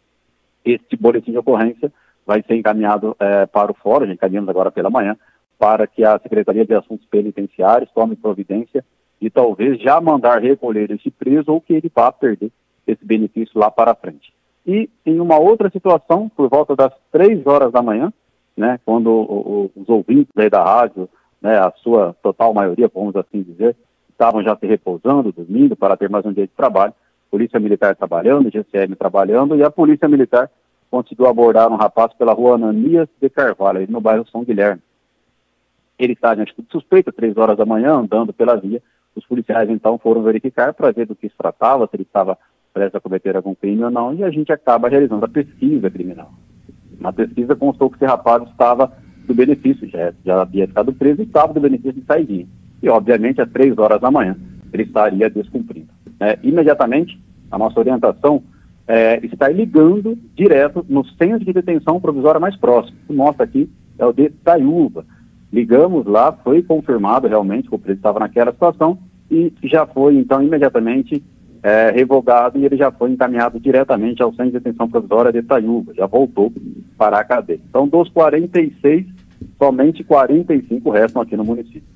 S16: Este boletim de ocorrência vai ser encaminhado é, para o fórum, já encaminhamos agora pela manhã, para que a Secretaria de Assuntos Penitenciários tome providência e talvez já mandar recolher esse preso ou que ele vá perder esse benefício lá para frente. E em uma outra situação, por volta das três horas da manhã, né, quando o, o, os ouvintes aí da rádio, né, a sua total maioria, vamos assim dizer, estavam já se repousando, dormindo, para ter mais um dia de trabalho, Polícia Militar trabalhando, G C M trabalhando, e a Polícia Militar conseguiu abordar um rapaz pela rua Ananias de Carvalho, aí no bairro São Guilherme. Ele está em atitude suspeita, três horas da manhã, andando pela via. Os policiais, então, foram verificar para ver do que se tratava, se ele estava prestes a cometer algum crime ou não, e a gente acaba realizando a pesquisa criminal. Na pesquisa constou que esse rapaz estava do benefício, já, já havia ficado preso e estava do benefício de saidinha. E, obviamente, às três horas da manhã, ele estaria descumprindo. É, imediatamente, a nossa orientação é estar ligando direto no centro de detenção provisória mais próximo. O nosso aqui é o de Itaiúva. Ligamos lá, foi confirmado realmente que o preso estava naquela situação e já foi, então, imediatamente é, revogado e ele já foi encaminhado diretamente ao Centro de Detenção Provisória de Itaiúva, já voltou para a cadeia. Então, dos quarenta e seis, somente quarenta e cinco restam aqui no município.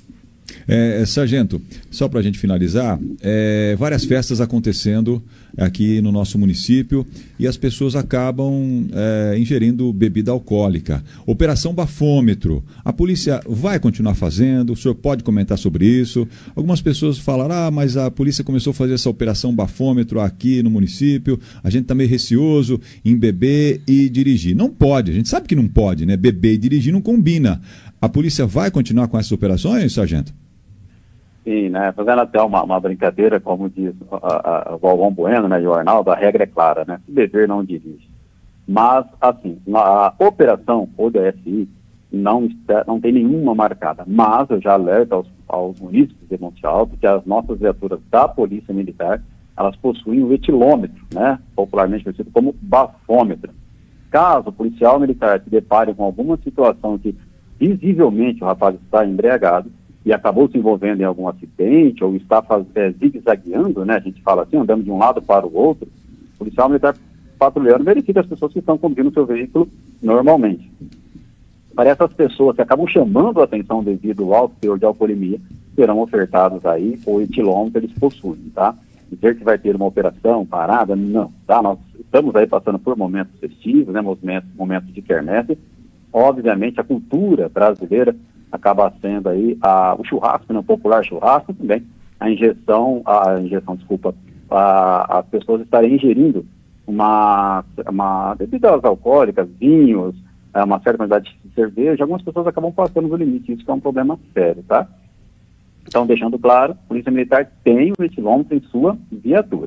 S3: É, Sargento, só para a gente finalizar, é, várias festas acontecendo aqui no nosso município e as pessoas acabam é, ingerindo bebida alcoólica. Operação Bafômetro, a polícia vai continuar fazendo? O senhor pode comentar sobre isso? Algumas pessoas falaram, ah, mas a polícia começou a fazer essa Operação Bafômetro aqui no município, a gente está meio receoso em beber e dirigir. Não pode, a gente sabe que não pode, né? Beber e dirigir não combina. A polícia vai continuar com essas operações, Sargento?
S16: Sim, né, fazendo até uma, uma brincadeira, como diz o Galvão Bueno, né, e o Arnaldo, a regra é clara, né, se beber não dirige. Mas, assim, a operação O D S I não, está, não tem nenhuma marcada, mas eu já alerto aos, aos munícipes de Monte Alto que as nossas viaturas da Polícia Militar, elas possuem o etilômetro, né, popularmente conhecido como bafômetro. Caso o policial militar se depare com alguma situação que visivelmente o rapaz está embriagado, e acabou se envolvendo em algum acidente, ou está faz, é, zigue-zagueando, né, a gente fala assim, andando de um lado para o outro, o policial militar patrulhando verifica as pessoas que estão conduzindo o seu veículo normalmente. Para essas pessoas que acabam chamando a atenção devido ao alto teor de alcoolemia, serão ofertados aí o etilômetro eles possuem, tá? Dizer que vai ter uma operação parada, não, tá? Nós estamos aí passando por momentos festivos, né, momentos, momentos de quermesse. Obviamente a cultura brasileira acaba sendo aí a, o churrasco, né, o popular churrasco também, a injeção, a injeção, desculpa, a, as pessoas estarem ingerindo uma, uma bebidas alcoólicas, vinhos, uma certa quantidade de cerveja, algumas pessoas acabam passando do limite, isso que é um problema sério, tá? Então, deixando claro, a Polícia Militar tem o etilômetro em sua viatura.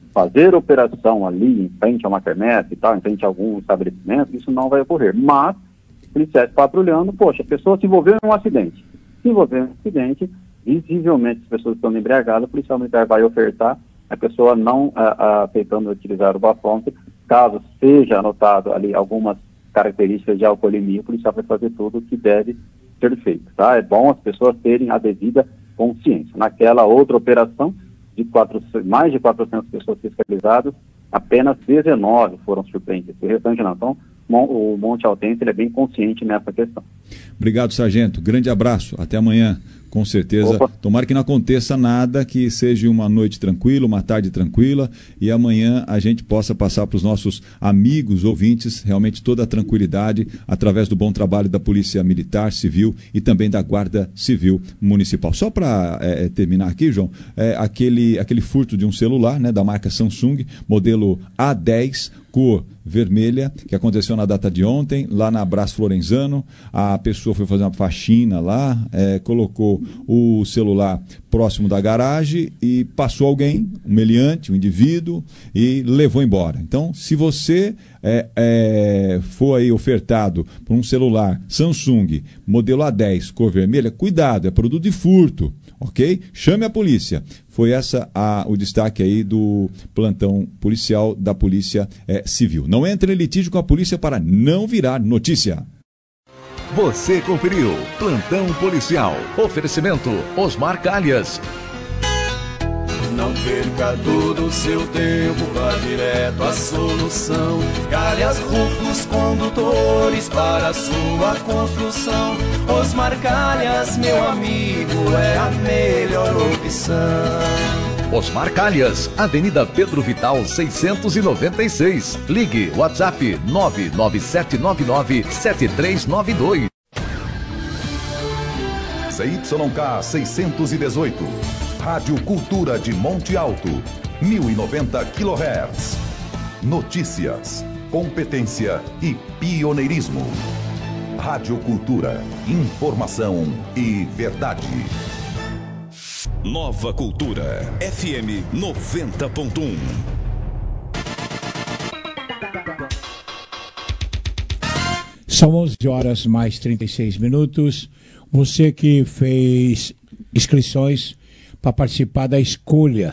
S16: fazer operação ali em frente a uma quermesse e tal, em frente a algum estabelecimento, isso não vai ocorrer. Mas, policiais patrulhando, poxa, a pessoa se envolveu em um acidente. Se envolveu em um acidente, visivelmente as pessoas estão embriagadas, o policial militar vai ofertar, a pessoa não a, a, aceitando utilizar o bafômetro, caso seja anotado ali algumas características de alcoolemia, o policial vai fazer tudo o que deve ser feito, tá? É bom as pessoas terem a devida consciência. Naquela outra operação, de quatro, mais de quatrocentas pessoas fiscalizadas, apenas dezenove foram surpreendidas. O restante não. Então, o Monte Altense ele é bem consciente nessa questão.
S3: Obrigado, sargento. Grande abraço. Até amanhã. Com certeza. Opa. Tomara que não aconteça nada, que seja uma noite tranquila, uma tarde tranquila, e amanhã a gente possa passar para os nossos amigos, ouvintes, realmente toda a tranquilidade através do bom trabalho da Polícia Militar, Civil e também da Guarda Civil Municipal. Só para é, terminar aqui, João, é, aquele, aquele furto de um celular, né, da marca Samsung, modelo A dez, cor vermelha, que aconteceu na data de ontem, lá na Brás Florenzano. A pessoa foi fazer uma faxina lá, é, colocou o celular próximo da garagem e passou alguém, um meliante, um indivíduo, e levou embora. Então, se você é, é, for aí ofertado por um celular Samsung, modelo A dez, cor vermelha, cuidado, é produto de furto. Ok? Chame a polícia. Foi essa a, o destaque aí do plantão policial da Polícia é, Civil. Não entre em litígio com a polícia para não virar notícia.
S11: Você conferiu Plantão Policial. Oferecimento Osmar Calhas.
S4: Não perca todo o seu tempo, vá direto à solução. Calhas Rufos Condutores para a sua construção. Osmar Calhas, meu amigo, é a melhor opção.
S11: Osmar Calhas, Avenida Pedro Vital seiscentos e noventa e seis. Ligue WhatsApp nove nove sete nove nove sete três nove dois.
S10: C Y K seiscentos e dezoito. Rádio Cultura de Monte Alto, mil e noventa quilohertz. Notícias, competência e pioneirismo. Rádio Cultura, informação e verdade. Nova Cultura, F M noventa ponto um.
S2: São onze horas mais trinta e seis minutos. Você que fez inscrições para participar da escolha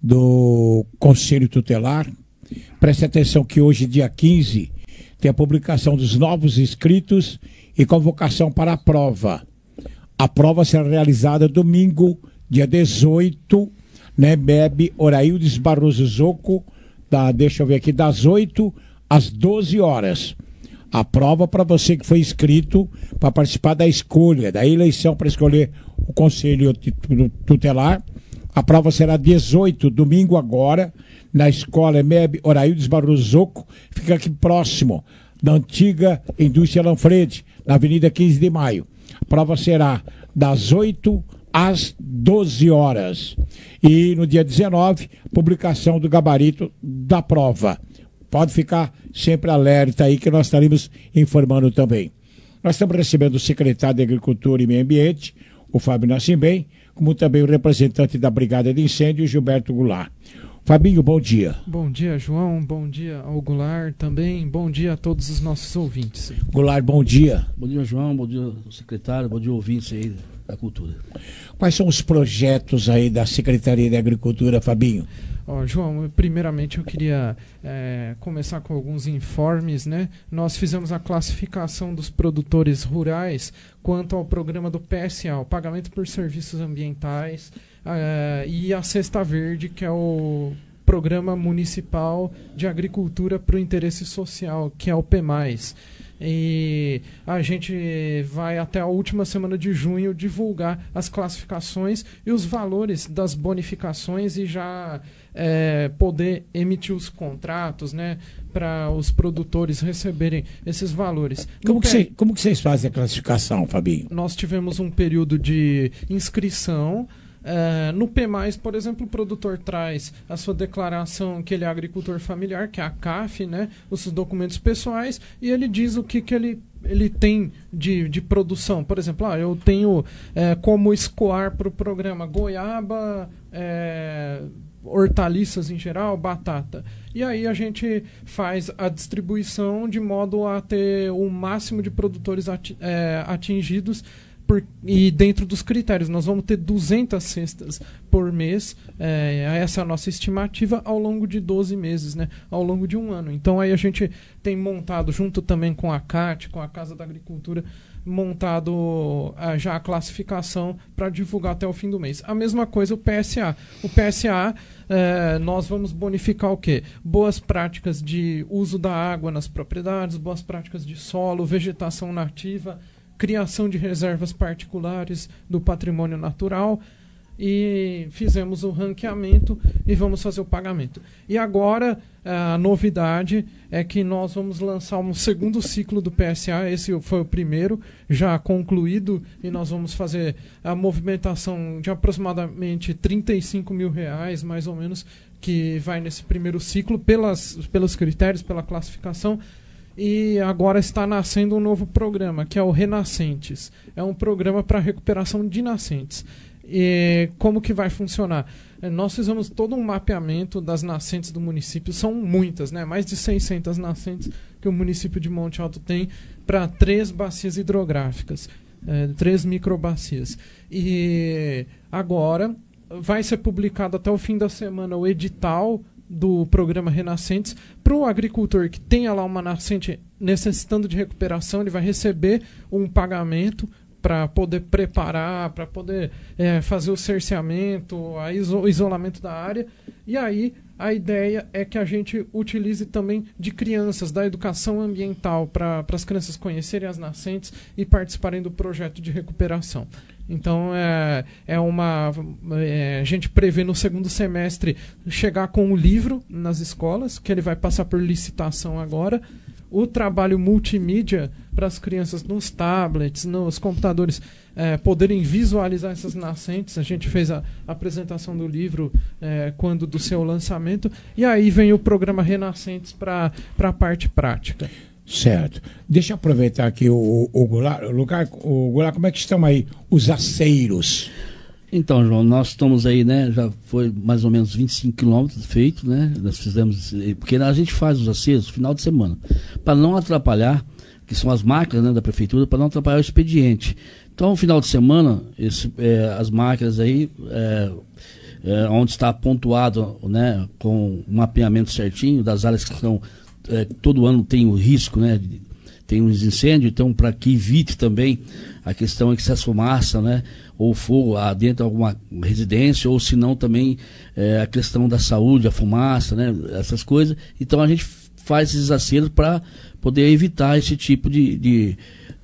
S2: do Conselho Tutelar, preste atenção que hoje, dia quinze, tem a publicação dos novos inscritos e convocação para a prova. A prova será realizada domingo, dia dezoito, né, M E B Oraildes Barroso Zoco, da, deixa eu ver aqui, das oito às doze horas. A prova para você que foi inscrito para participar da escolha, da eleição para escolher o Conselho Tutelar. A prova será dezoito, domingo agora, na escola M E B Oraildes Barroso Zoco, fica aqui próximo da antiga Indústria Lanfredi, na Avenida quinze de maio. A prova será das oito às doze horas. E no dia dezenove, publicação do gabarito da prova. Pode ficar sempre alerta aí que nós estaremos informando também. Nós estamos recebendo o secretário de Agricultura e Meio Ambiente, o Fábio Nascimbem, como também o representante da Brigada de Incêndio, Gilberto Goulart. Fabinho, bom dia.
S17: Bom dia, João. Bom dia ao Goulart também. Bom dia a todos os nossos ouvintes.
S2: Goulart, bom dia.
S18: Bom dia, João. Bom dia, secretário. Bom dia, ouvintes aí da cultura.
S2: Quais são os projetos aí da Secretaria de Agricultura, Fabinho?
S17: Ó, João, primeiramente eu queria é, começar com alguns informes, né? Nós fizemos a classificação dos produtores rurais quanto ao programa do P S A, o Pagamento por Serviços Ambientais, é, e a Cesta Verde, que é o Programa Municipal de Agricultura para o Interesse Social, que é o P mais. E a gente vai até a última semana de junho divulgar as classificações e os valores das bonificações e já é, poder emitir os contratos, né, para os produtores receberem esses valores.
S2: Como que, cê, como que vocês fazem a classificação, Fabinho?
S17: Nós tivemos um período de inscrição. Uh, no P mais, por exemplo, o produtor traz a sua declaração que ele é agricultor familiar, que é a C A F, né, os seus documentos pessoais, e ele diz o que, que ele, ele tem de, de produção. Por exemplo, ah, eu tenho é, como escoar para o programa goiaba, é, hortaliças em geral, batata. E aí a gente faz a distribuição de modo a ter o máximo de produtores ati- é, atingidos por, e dentro dos critérios. Nós vamos ter duzentas cestas por mês, é, essa é a nossa estimativa, ao longo de doze meses, né? Ao longo de um ano. Então aí a gente tem montado, junto também com a C A T, com a Casa da Agricultura, montado uh, já a classificação para divulgar até o fim do mês. A mesma coisa o P S A. O P S A, uh, nós vamos bonificar o quê? Boas práticas de uso da água nas propriedades, boas práticas de solo, vegetação nativa, criação de reservas particulares do patrimônio natural, e fizemos o ranqueamento e vamos fazer o pagamento. E agora a novidade é que nós vamos lançar um segundo ciclo do P S A. Esse foi o primeiro, já concluído, e nós vamos fazer a movimentação de aproximadamente trinta e cinco mil reais, mais ou menos, que vai nesse primeiro ciclo, pelas, pelos critérios, pela classificação. E agora está nascendo um novo programa, que é o Renascentes. É um programa para recuperação de nascentes. E como que vai funcionar? Nós fizemos todo um mapeamento das nascentes do município, são muitas, né? Mais de seiscentas nascentes que o município de Monte Alto tem para três bacias hidrográficas, é, três microbacias. E agora vai ser publicado até o fim da semana o edital do programa Renascentes. Para o agricultor que tenha lá uma nascente necessitando de recuperação, ele vai receber um pagamento para poder preparar, para poder é, fazer o cerceamento, a iso- o isolamento da área. E aí a ideia é que a gente utilize também de crianças, da educação ambiental, para as crianças conhecerem as nascentes e participarem do projeto de recuperação. Então, é, é uma, é, a gente prevê no segundo semestre chegar com o livro nas escolas, que ele vai passar por licitação agora. O trabalho multimídia para as crianças nos tablets, nos computadores, é, poderem visualizar essas nascentes. A gente fez a, a apresentação do livro é, quando do seu lançamento. E aí vem o programa Renascentes para a parte prática.
S2: Certo. Deixa eu aproveitar aqui o, o, Goulart. O, lugar, o Goulart, como é que estão aí os aceiros?
S18: Então, João, nós estamos aí, né? Já foi mais ou menos vinte e cinco quilômetros feito, né? Nós fizemos, porque a gente faz os acessos no final de semana, para não atrapalhar, que são as máquinas, né, da prefeitura, para não atrapalhar o expediente. Então, no final de semana, esse, é, as máquinas aí, é, é, onde está pontuado, né, com um mapeamento certinho das áreas que são, é, todo ano tem o risco, né? De, tem uns incêndios, então para que evite também a questão de excesso de fumaça, né, ou fogo dentro de alguma residência, ou se não também é, a questão da saúde, a fumaça, né, essas coisas. Então a gente faz esses aceros para poder evitar esse tipo de, de,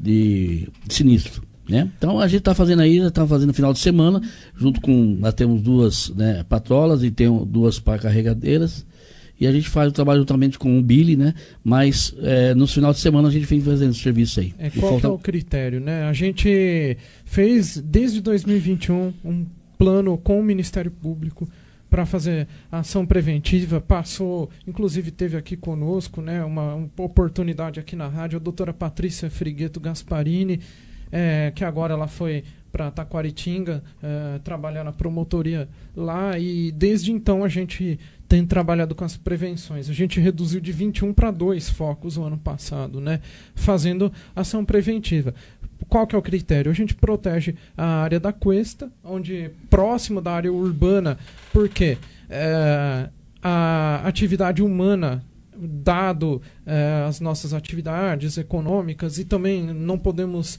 S18: de, de sinistro. Né? Então a gente está fazendo aí, já está fazendo no final de semana, junto com, nós temos duas, né, patrolas e tem duas paracarregadeiras. E a gente faz o trabalho juntamente com o Billy, né? Mas é, no final de semana a gente vem fazendo esse serviço aí.
S17: É, qual falta... que é o critério, né? A gente fez desde dois mil e vinte e um um plano com o Ministério Público para fazer ação preventiva. Passou, inclusive teve aqui conosco, né, uma, uma oportunidade aqui na rádio, a doutora Patrícia Frigueto Gasparini, é, que agora ela foi para Taquaritinga, é, trabalhar na promotoria lá, e desde então a gente tem trabalhado com as prevenções. A gente reduziu de vinte e um para dois focos o ano passado, né, fazendo ação preventiva. Qual que é o critério? A gente protege a área da cuesta, onde próximo da área urbana, porque é, a atividade humana, dado é, as nossas atividades econômicas, e também não podemos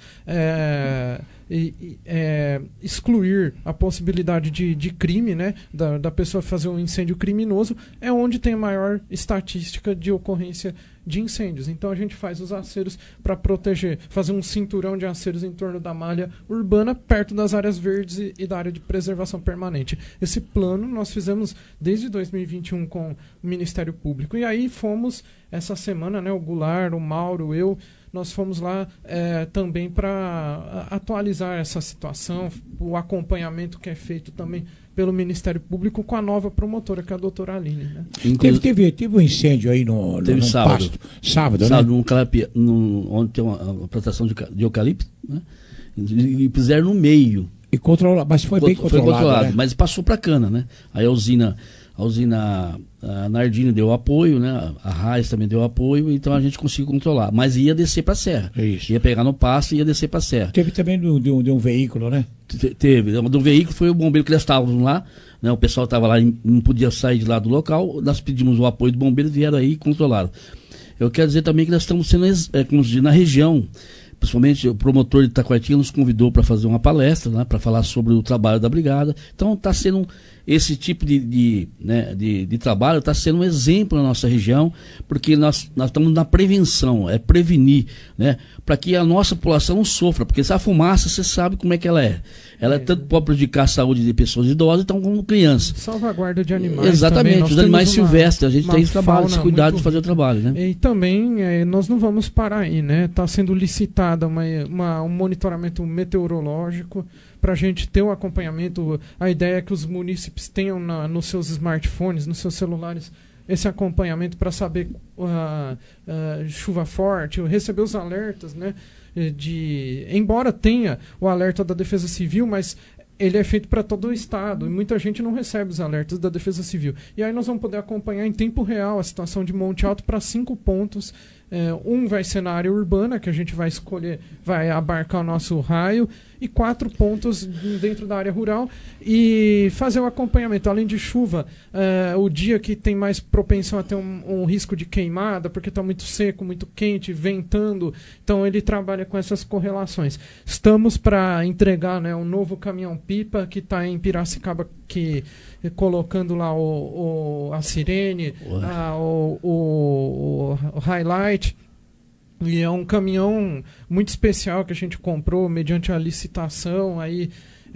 S17: é, e, é, excluir a possibilidade de, de crime, né, da, da pessoa fazer um incêndio criminoso, é onde tem a maior estatística de ocorrência de incêndios. Então a gente faz os aceros para proteger, fazer um cinturão de aceros em torno da malha urbana, perto das áreas verdes e, e da área de preservação permanente. Esse plano nós fizemos desde dois mil e vinte e um com o Ministério Público. E aí fomos, essa semana, né, o Goulart, o Mauro, eu, nós fomos lá é, também para atualizar essa situação, o acompanhamento que é feito também pelo Ministério Público com a nova promotora, que é a doutora Aline. Né?
S2: Teve, teve, teve um incêndio aí no, no,
S18: teve
S2: no
S18: sábado.
S2: pasto. Sábado,
S18: sábado,
S2: né?
S18: Num calapia, num, onde tem uma, uma plantação de, de eucalipto, né? E, e puseram no meio.
S2: E controla, mas foi bem
S18: foi
S2: controlado,
S18: controlado,
S2: né?
S18: mas passou para cana, né? Aí a usina, a usina a Nardini deu apoio, né? A Raiz também deu apoio, então a gente conseguiu controlar. Mas ia descer para a serra.
S2: Isso.
S18: Ia pegar no pasto e ia descer para a serra.
S2: Teve também de um, de um, de um veículo, né?
S18: Te- Teve. Do veículo foi o bombeiro que eles estavam lá, né? O pessoal estava lá e não podia sair de lá do local. Nós pedimos o apoio do bombeiro, vieram aí e controlaram. Eu quero dizer também que nós estamos sendo, é, como se diz, na região, principalmente o promotor de Itacoatinga nos convidou para fazer uma palestra, né, para falar sobre o trabalho da brigada. Então está sendo esse tipo de, de, né, de, de trabalho, está sendo um exemplo na nossa região, porque nós, nós estamos na prevenção, é prevenir, né, para que a nossa população não sofra, porque essa fumaça, você sabe como é que ela é. Ela é, tanto pode prejudicar a saúde de pessoas idosas, então como crianças.
S17: Salvaguarda de animais.
S18: Exatamente,
S17: também.
S18: os animais
S17: uma,
S18: silvestres, a gente tem esse trabalho, esse cuidado
S17: muito...
S18: de fazer o trabalho, né?
S17: E também eh, nós não vamos parar aí, né? Está sendo licitada uma, uma, um monitoramento meteorológico para a gente ter o acompanhamento. A ideia é que os munícipes tenham na, nos seus smartphones, nos seus celulares, esse acompanhamento para saber uh, uh, chuva forte, receber os alertas, né? De, embora tenha o alerta da Defesa Civil, mas ele é feito para todo o estado e muita gente não recebe os alertas da Defesa Civil. E aí nós vamos poder acompanhar em tempo real a situação de Monte Alto para cinco pontos. É, um vai ser na área urbana, que a gente vai escolher, vai abarcar o nosso raio, e quatro pontos dentro da área rural, e fazer o acompanhamento. Além de chuva, é, o dia que tem mais propensão a ter um, um risco de queimada, porque está muito seco, muito quente, ventando, então ele trabalha com essas correlações. Estamos para entregar, né, um novo caminhão-pipa que está em Piracicaba, que colocando lá o, o, a sirene, a, o, o, o highlight. E é um caminhão muito especial que a gente comprou mediante a licitação. Aí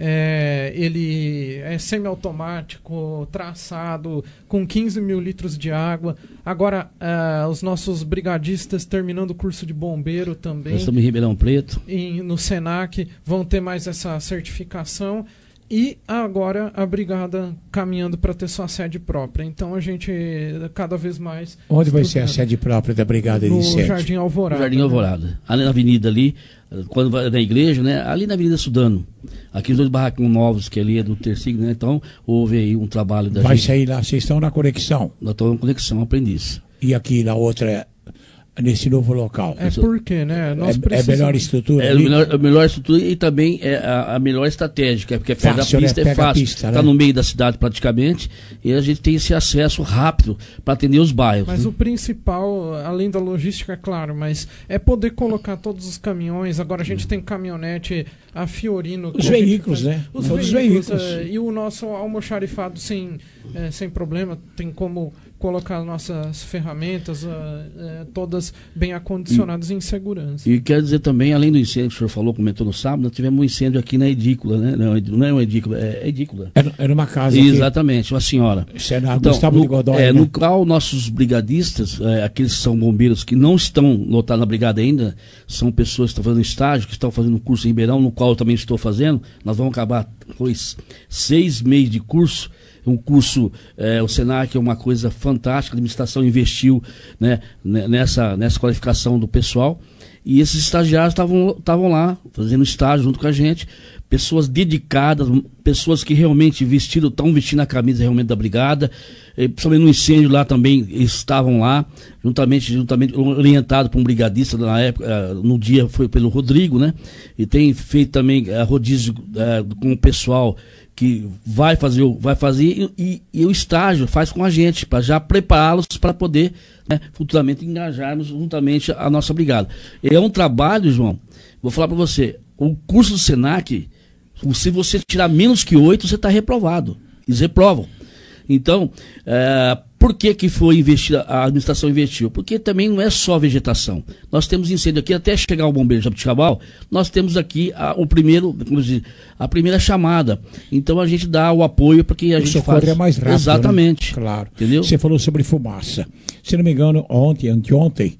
S17: é, ele é semiautomático, traçado, com quinze mil litros de água. Agora, é, os nossos brigadistas terminando o curso de bombeiro também.
S18: Nós estamos em Ribeirão Preto.
S17: E no Senac vão ter mais essa certificação. E agora a brigada caminhando para ter sua sede própria. Então a gente cada vez mais...
S2: Onde vai ser a sede própria da brigada de incêndio?
S17: No Jardim Alvorada.
S18: Jardim Alvorada. Né? Ali na avenida ali, quando vai na igreja, né? Ali na Avenida Sudano. Aqui os dois barracões novos que ali é do Tercig, né? Então houve aí um trabalho da
S2: vai
S18: gente.
S2: Vai sair lá, vocês estão na conexão?
S18: Nós estamos na conexão, aprendiz.
S2: E aqui na outra... nesse novo local.
S17: É porque, né? Nós
S2: é,
S17: precisamos...
S2: é melhor estrutura.
S18: É a melhor, a melhor estrutura e também é a, a melhor estratégia, porque perto da pista, né? É fácil. Está, né? No meio da cidade praticamente, e a gente tem esse acesso rápido para atender os bairros.
S17: Mas
S18: né?
S17: o principal, além da logística, é claro, mas é poder colocar todos os caminhões. Agora a gente tem caminhonete, a Fiorino.
S2: Os veículos, faz... né?
S17: Os
S2: todos
S17: veículos.
S2: veículos.
S17: É, e o nosso almoxarifado sem, é, sem problema, tem como colocar nossas ferramentas uh, uh, todas bem acondicionadas e em segurança.
S18: E quero dizer também, além do incêndio que o senhor falou, comentou no sábado, nós tivemos um incêndio aqui na edícula, né? Não, não é uma edícula, é edícula.
S2: Era, era uma casa.
S18: Exatamente, aqui. Uma senhora.
S2: Senado
S18: então,
S2: Gustavo
S18: no,
S2: de Godoy,
S18: é,
S2: né?
S18: no qual nossos brigadistas, é, aqueles que são bombeiros que não estão lotados na brigada ainda, são pessoas que estão fazendo estágio, que estão fazendo curso em Ribeirão, no qual eu também estou fazendo. Nós vamos acabar com seis meses de curso. Um curso, é, o Senac é uma coisa fantástica, a administração investiu, né, nessa, nessa qualificação do pessoal, e esses estagiários estavam lá fazendo estágio junto com a gente, pessoas dedicadas, pessoas que realmente vestiram, estão vestindo a camisa realmente da brigada, principalmente no incêndio lá também estavam lá, juntamente, juntamente orientado por um brigadista na época, no dia foi pelo Rodrigo, né, e tem feito também a rodízio é, com o pessoal que vai fazer, vai fazer e, e, e o estágio faz com a gente, para já prepará-los para poder, né, futuramente engajarmos juntamente a nossa brigada. É um trabalho, João, vou falar para você, o curso do Senac, se você tirar menos que oito, você está reprovado. Eles reprovam. Então, é, por que que foi investida, a administração investiu? Porque também não é só vegetação. Nós temos incêndio aqui, até chegar o bombeiro de Jabuticabal, nós temos aqui a, o primeiro, como diz, a primeira chamada. Então a gente dá o apoio para que a
S2: o
S18: gente
S2: socorro
S18: faça.
S2: É mais rápido,
S18: exatamente.
S2: Né? Claro.
S18: Entendeu?
S2: Você falou sobre fumaça. Se não me engano, ontem, anteontem,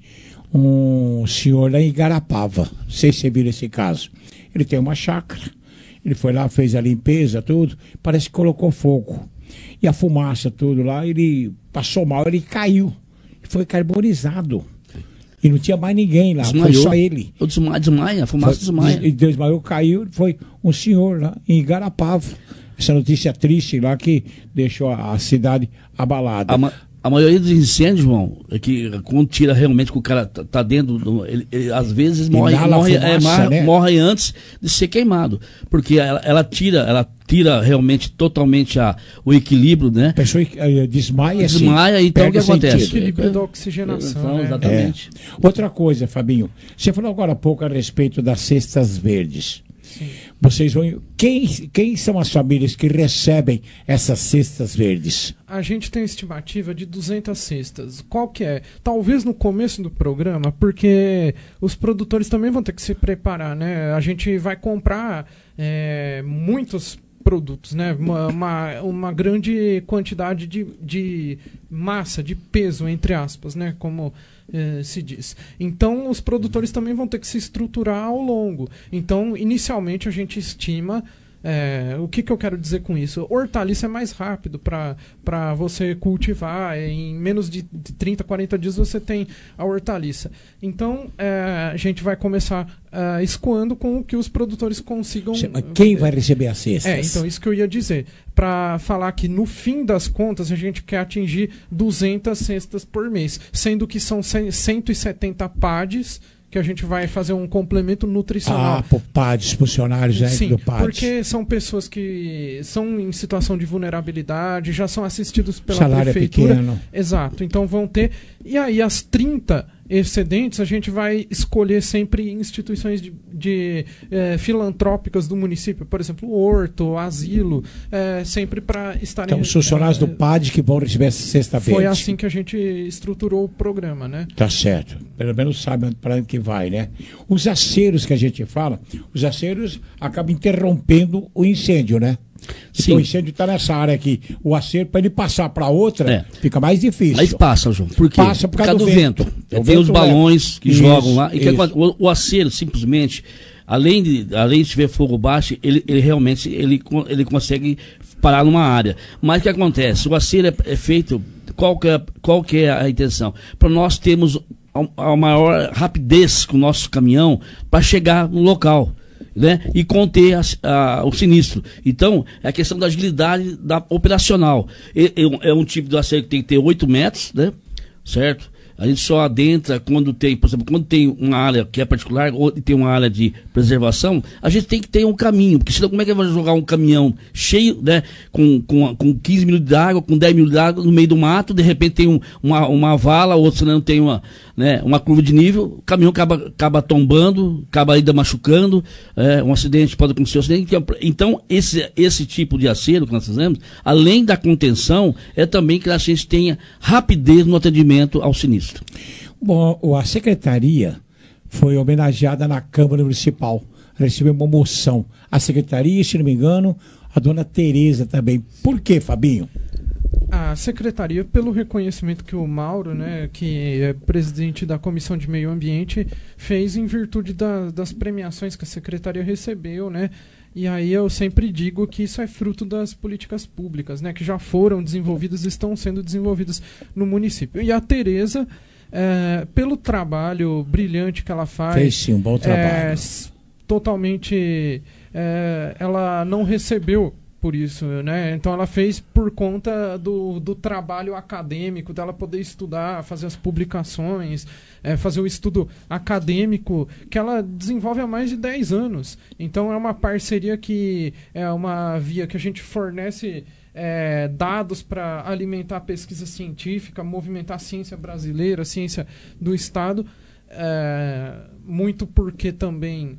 S2: um senhor lá em Igarapava, não sei se você viu esse caso, ele tem uma chácara, ele foi lá, fez a limpeza, tudo, parece que colocou fogo. E a fumaça, tudo lá, ele passou mal, ele caiu. Foi carbonizado. E não tinha mais ninguém lá, desmaiou. Foi só ele.
S18: Eu desmaia, desmaia, a fumaça foi, desmaia.
S2: E desmaiou, caiu, foi um senhor lá em Igarapava. essa notícia triste lá que deixou a, a cidade abalada.
S18: A, ma a maioria dos incêndios, João, é que quando tira realmente que o cara tá, tá dentro, do, ele, ele, às vezes morre, morre, fumaça, é, né? morre antes de ser queimado, porque ela, ela tira, ela tira realmente totalmente a, o equilíbrio, né?
S2: A pessoa uh, desmaia,
S18: desmaia,
S2: assim,
S18: então o que acontece?
S17: O equilíbrio da oxigenação,
S18: então,
S17: né?
S18: Exatamente.
S2: É. Outra coisa, Fabinho, você falou agora há pouco a respeito das cestas verdes. Sim. Vocês vão. Quem, quem são as famílias que recebem essas cestas verdes?
S17: A gente tem estimativa de duzentas cestas. Qual que é? Talvez no começo do programa, porque os produtores também vão ter que se preparar, né? A gente vai comprar é, muitos produtos, né? Uma, uma, uma grande quantidade de, de massa, de peso, entre aspas, né? Como eh, se diz. Então, os produtores também vão ter que se estruturar ao longo. Então, inicialmente, a gente estima... É, o que, que eu quero dizer com isso? Hortaliça é mais rápido para você cultivar. Em menos de, de trinta, quarenta dias você tem a hortaliça. Então, é, a gente vai começar é, escoando com o que os produtores consigam...
S2: Quem vai receber as cestas?
S17: É, então, isso que eu ia dizer. Para falar que, no fim das contas, a gente quer atingir duzentas cestas por mês. Sendo que são cento e setenta P A Ds... que a gente vai fazer um complemento nutricional.
S2: Ah, por P A Ds, funcionários, né,
S17: Sim,
S2: do P A Ds.
S17: porque são pessoas que são em situação de vulnerabilidade, já são assistidos pela
S2: Salário
S17: prefeitura.
S2: É pequeno.
S17: Exato, então vão ter... E aí, as trinta excedentes, a gente vai escolher sempre instituições de, de eh, filantrópicas do município, por exemplo, horto, asilo, eh, sempre para estarem...
S2: Então, os funcionários
S17: eh,
S2: do P A D que vão receber essa cesta verde.
S17: Foi assim que a gente estruturou o programa, né?
S2: Tá certo. Pelo menos sabe para onde que vai, né? Os aceros que a gente fala, os aceros acabam interrompendo o incêndio, né? Sim. O incêndio está nessa área aqui. O acero, para ele passar para outra, é. fica mais difícil.
S18: Mas passa, João. Por quê?
S2: Passa por, por causa do, do vento. vento.
S18: É, tem os balões é. que isso, jogam lá. E que o, o acero, simplesmente, além de, além de tiver fogo baixo, ele, ele realmente ele, ele consegue parar numa área. Mas o que acontece? O acero é, é feito... Qual que é, qual que é a intenção? Para nós termos a, a maior rapidez com o nosso caminhão para chegar no local. Né? E conter a, a, o sinistro. Então, é a questão da agilidade da operacional. É, é um tipo de acero que tem que ter oito metros, né? Certo? A gente só adentra quando tem, por exemplo, quando tem uma área que é particular ou tem uma área de preservação, a gente tem que ter um caminho, porque senão como é que vai jogar um caminhão cheio, né, com, com, com quinze minutos de água, com dez minutos de água no meio do mato, de repente tem um, uma, uma vala, ou senão tem uma, né, uma curva de nível, o caminhão acaba, acaba tombando, acaba ainda machucando, é, um acidente pode acontecer, um acidente. Então, esse, esse tipo de acero que nós fazemos, além da contenção, é também que a gente tenha rapidez no atendimento ao sinistro.
S2: Bom, a secretaria foi homenageada na Câmara Municipal, recebeu uma moção. A secretaria, se não me engano, a dona Tereza também. Por quê, Fabinho?
S17: A secretaria, pelo reconhecimento que o Mauro, né, que é presidente da Comissão de Meio Ambiente, fez em virtude da, das premiações que a secretaria recebeu, né? E aí eu sempre digo que isso é fruto das políticas públicas, né, que já foram desenvolvidas e estão sendo desenvolvidas no município. E a Tereza, é, pelo trabalho brilhante que ela faz...
S2: Fez sim, um bom trabalho.
S17: É, totalmente... É, ela não recebeu por isso, né? Então ela fez por conta do, do trabalho acadêmico, dela poder estudar, fazer as publicações, é, fazer o estudo acadêmico que ela desenvolve há mais de dez anos. Então é uma parceria que é uma via que a gente fornece é, dados para alimentar a pesquisa científica, movimentar a ciência brasileira, a ciência do Estado, é, muito porque também...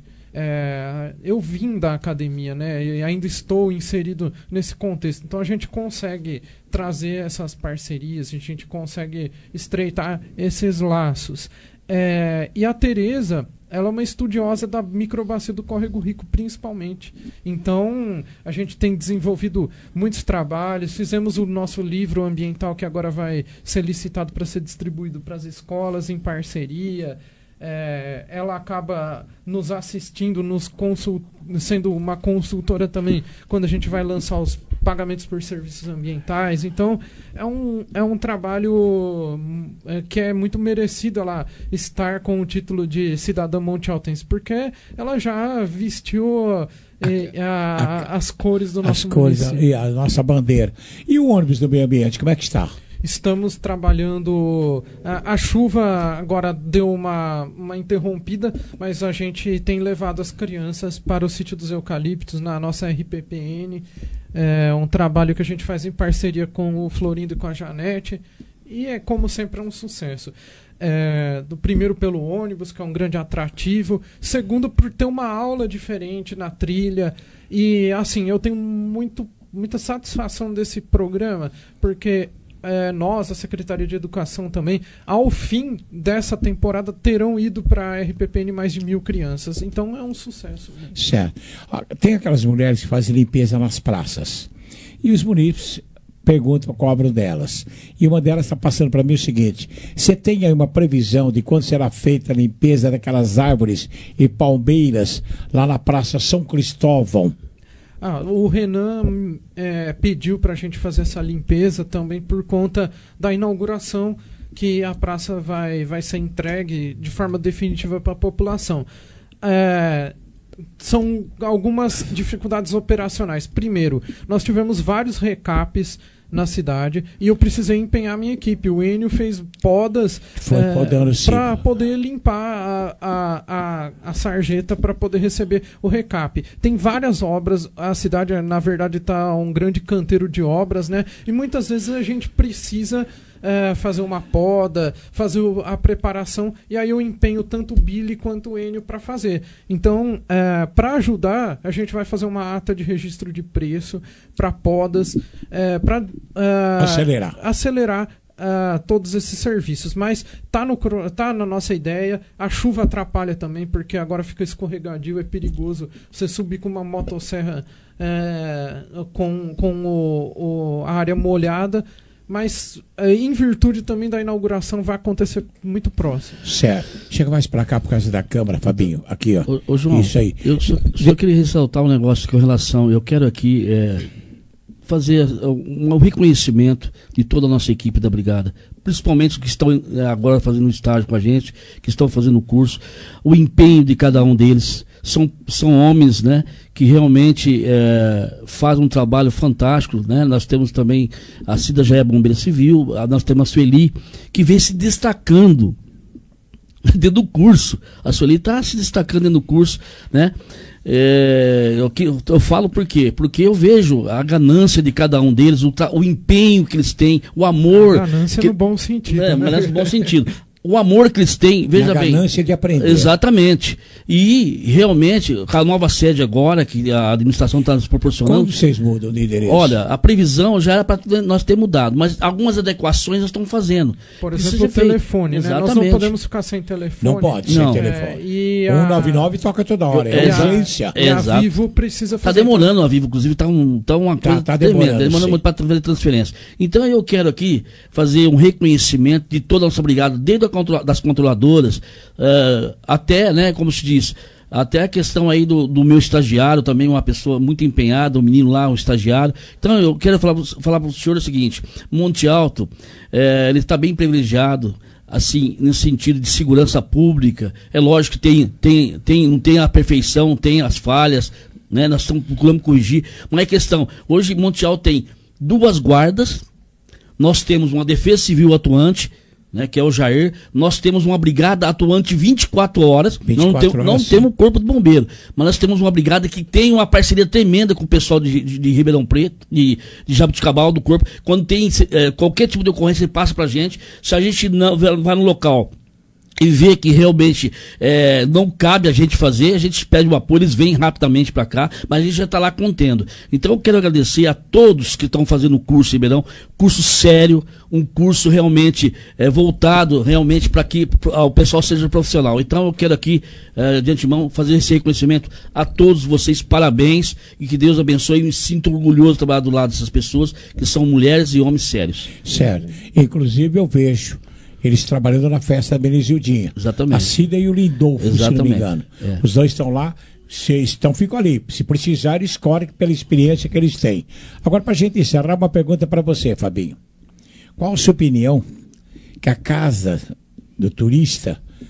S17: É, eu vim da academia, né, e ainda estou inserido nesse contexto, então a gente consegue trazer essas parcerias, a gente consegue estreitar esses laços. É, e a Tereza, ela é uma estudiosa da microbacia do Córrego Rico, principalmente. Então, a gente tem desenvolvido muitos trabalhos, fizemos o nosso livro ambiental, que agora vai ser licitado para ser distribuído para as escolas em parceria. É, ela acaba nos assistindo, nos consult... sendo uma consultora também quando a gente vai lançar os pagamentos por serviços ambientais. Então é um, é um trabalho é, que é muito merecido ela estar com o título de cidadã montealtense, porque ela já vestiu e, a, a, as cores do nosso
S2: as cores
S17: município.
S2: E a nossa bandeira. E o ônibus do meio ambiente, como é que está?
S17: Estamos trabalhando. A, a chuva agora deu uma, uma interrompida, mas a gente tem levado as crianças para o sítio dos eucaliptos na nossa R P P N. É um trabalho que a gente faz em parceria com o Florindo e com a Janete. E é, como sempre, é um sucesso. É, do primeiro pelo ônibus, que é um grande atrativo. Segundo, por ter uma aula diferente na trilha. E, assim, eu tenho muito, muita satisfação desse programa, porque é, nós, a Secretaria de Educação também, ao fim dessa temporada, terão ido para a R P P N mais de mil crianças. Então, é um sucesso. Né?
S2: Certo. Tem aquelas mulheres que fazem limpeza nas praças. E os munícipes perguntam, cobram delas. E uma delas está passando para mim o seguinte: você tem aí uma previsão de quando será feita a limpeza daquelas árvores e palmeiras lá na Praça São Cristóvão?
S17: Ah, o Renan é, pediu para a gente fazer essa limpeza também por conta da inauguração, que a praça vai, vai ser entregue de forma definitiva para a população. É, são algumas dificuldades operacionais. Primeiro, nós tivemos vários recapes na cidade e eu precisei empenhar minha equipe. O Enio fez podas é, para poder limpar a, a, a, a sarjeta, para poder receber o recap. Tem várias obras, a cidade na verdade está um grande canteiro de obras, né? E muitas vezes a gente precisa É, fazer uma poda, fazer o, a preparação, e aí eu empenho tanto o Billy quanto o Enio para fazer. Então, é, para ajudar, a gente vai fazer uma ata de registro de preço para podas, é, para é,
S2: acelerar,
S17: acelerar Uh, todos esses serviços, mas tá, no, tá na nossa ideia. A chuva atrapalha também, porque agora fica escorregadio, é perigoso você subir com uma motosserra é, com, com o, o, a área molhada, mas é, em virtude também da inauguração vai acontecer muito próximo.
S2: Certo. Chega mais para cá por causa da câmera, Fabinho. Aqui, ó.
S18: Ô, ô João, isso aí. Eu só, só queria ressaltar um negócio com relação, eu quero aqui é, fazer um, um reconhecimento de toda a nossa equipe da Brigada, principalmente os que estão agora fazendo estágio com a gente, que estão fazendo o curso, o empenho de cada um deles. São, são homens, né, que realmente é, fazem um trabalho fantástico, né? Nós temos também, a Cida já é bombeira civil, a, nós temos a Sueli, que vem se destacando dentro do curso. A Sueli está se destacando dentro do curso, né? É, eu, eu, eu falo por quê? Porque eu vejo a ganância de cada um deles, o, o empenho que eles têm, o amor.
S17: A ganância que, no bom sentido.
S18: É,
S17: né?
S18: Ganância no bom sentido. O amor que eles têm, veja
S2: a
S18: bem.
S2: A ganância de aprender.
S18: Exatamente. E, realmente, com a nova sede agora, que a administração está nos proporcionando.
S2: Quando vocês mudam de endereço?
S18: Olha, a previsão já era para nós ter mudado, mas algumas adequações nós estamos fazendo.
S17: Por exemplo, o telefone, né? Nós não podemos ficar sem telefone.
S2: Não pode,
S18: não.
S2: sem telefone.
S17: É, e
S2: a...
S17: a...
S2: cento e noventa e nove toca toda hora, é urgência.
S17: E a Vivo precisa fazer...
S18: Está demorando a Vivo, inclusive, está um, tá uma coisa
S2: tá, tá
S18: tremenda,
S2: demorando,
S18: demorando muito para fazer transferência. Então eu quero aqui fazer um reconhecimento de toda a nossa brigada, desde a controla, das controladoras, uh, até, né, como se diz, até a questão aí do, do meu estagiário, também uma pessoa muito empenhada, um menino lá, um estagiário. Então eu quero falar, falar para o senhor o seguinte: Monte Alto, eh, ele está bem privilegiado, assim, no sentido de segurança pública. É lógico que tem, tem, tem, não tem a perfeição, tem as falhas, né? Nós estamos procurando corrigir, mas é questão, hoje Monte Alto tem duas guardas, nós temos uma defesa civil atuante, né, que é o Jair, nós temos uma brigada atuante vinte e quatro horas,
S2: vinte e quatro
S18: não, tem,
S2: horas,
S18: não temos corpo de bombeiro, mas nós temos uma brigada que tem uma parceria tremenda com o pessoal de, de, de Ribeirão Preto, de, de Jabuticabal, do corpo. Quando tem é, qualquer tipo de ocorrência, ele passa pra gente. Se a gente não vai no local e vê que realmente é, não cabe a gente fazer, a gente pede o apoio, eles vêm rapidamente para cá, mas a gente já está lá contendo. Então eu quero agradecer a todos que estão fazendo o curso em Ribeirão, curso sério, um curso realmente é, voltado realmente para que o pessoal seja profissional. Então eu quero aqui, é, de antemão, fazer esse reconhecimento a todos vocês, parabéns, e que Deus abençoe, e me sinto orgulhoso de trabalhar do lado dessas pessoas, que são mulheres e homens sérios.
S2: Certo. Inclusive eu vejo eles trabalhando na festa da Benezildinha.
S18: Exatamente.
S2: A Cida e o Lindolfo,
S18: Exatamente.
S2: se não me engano. É. Os dois estão lá, se estão, ficam ali. Se precisarem, escolhem pela experiência que eles têm. Agora, para a gente encerrar, uma pergunta para você, Fabinho. Qual a sua opinião que a casa do turista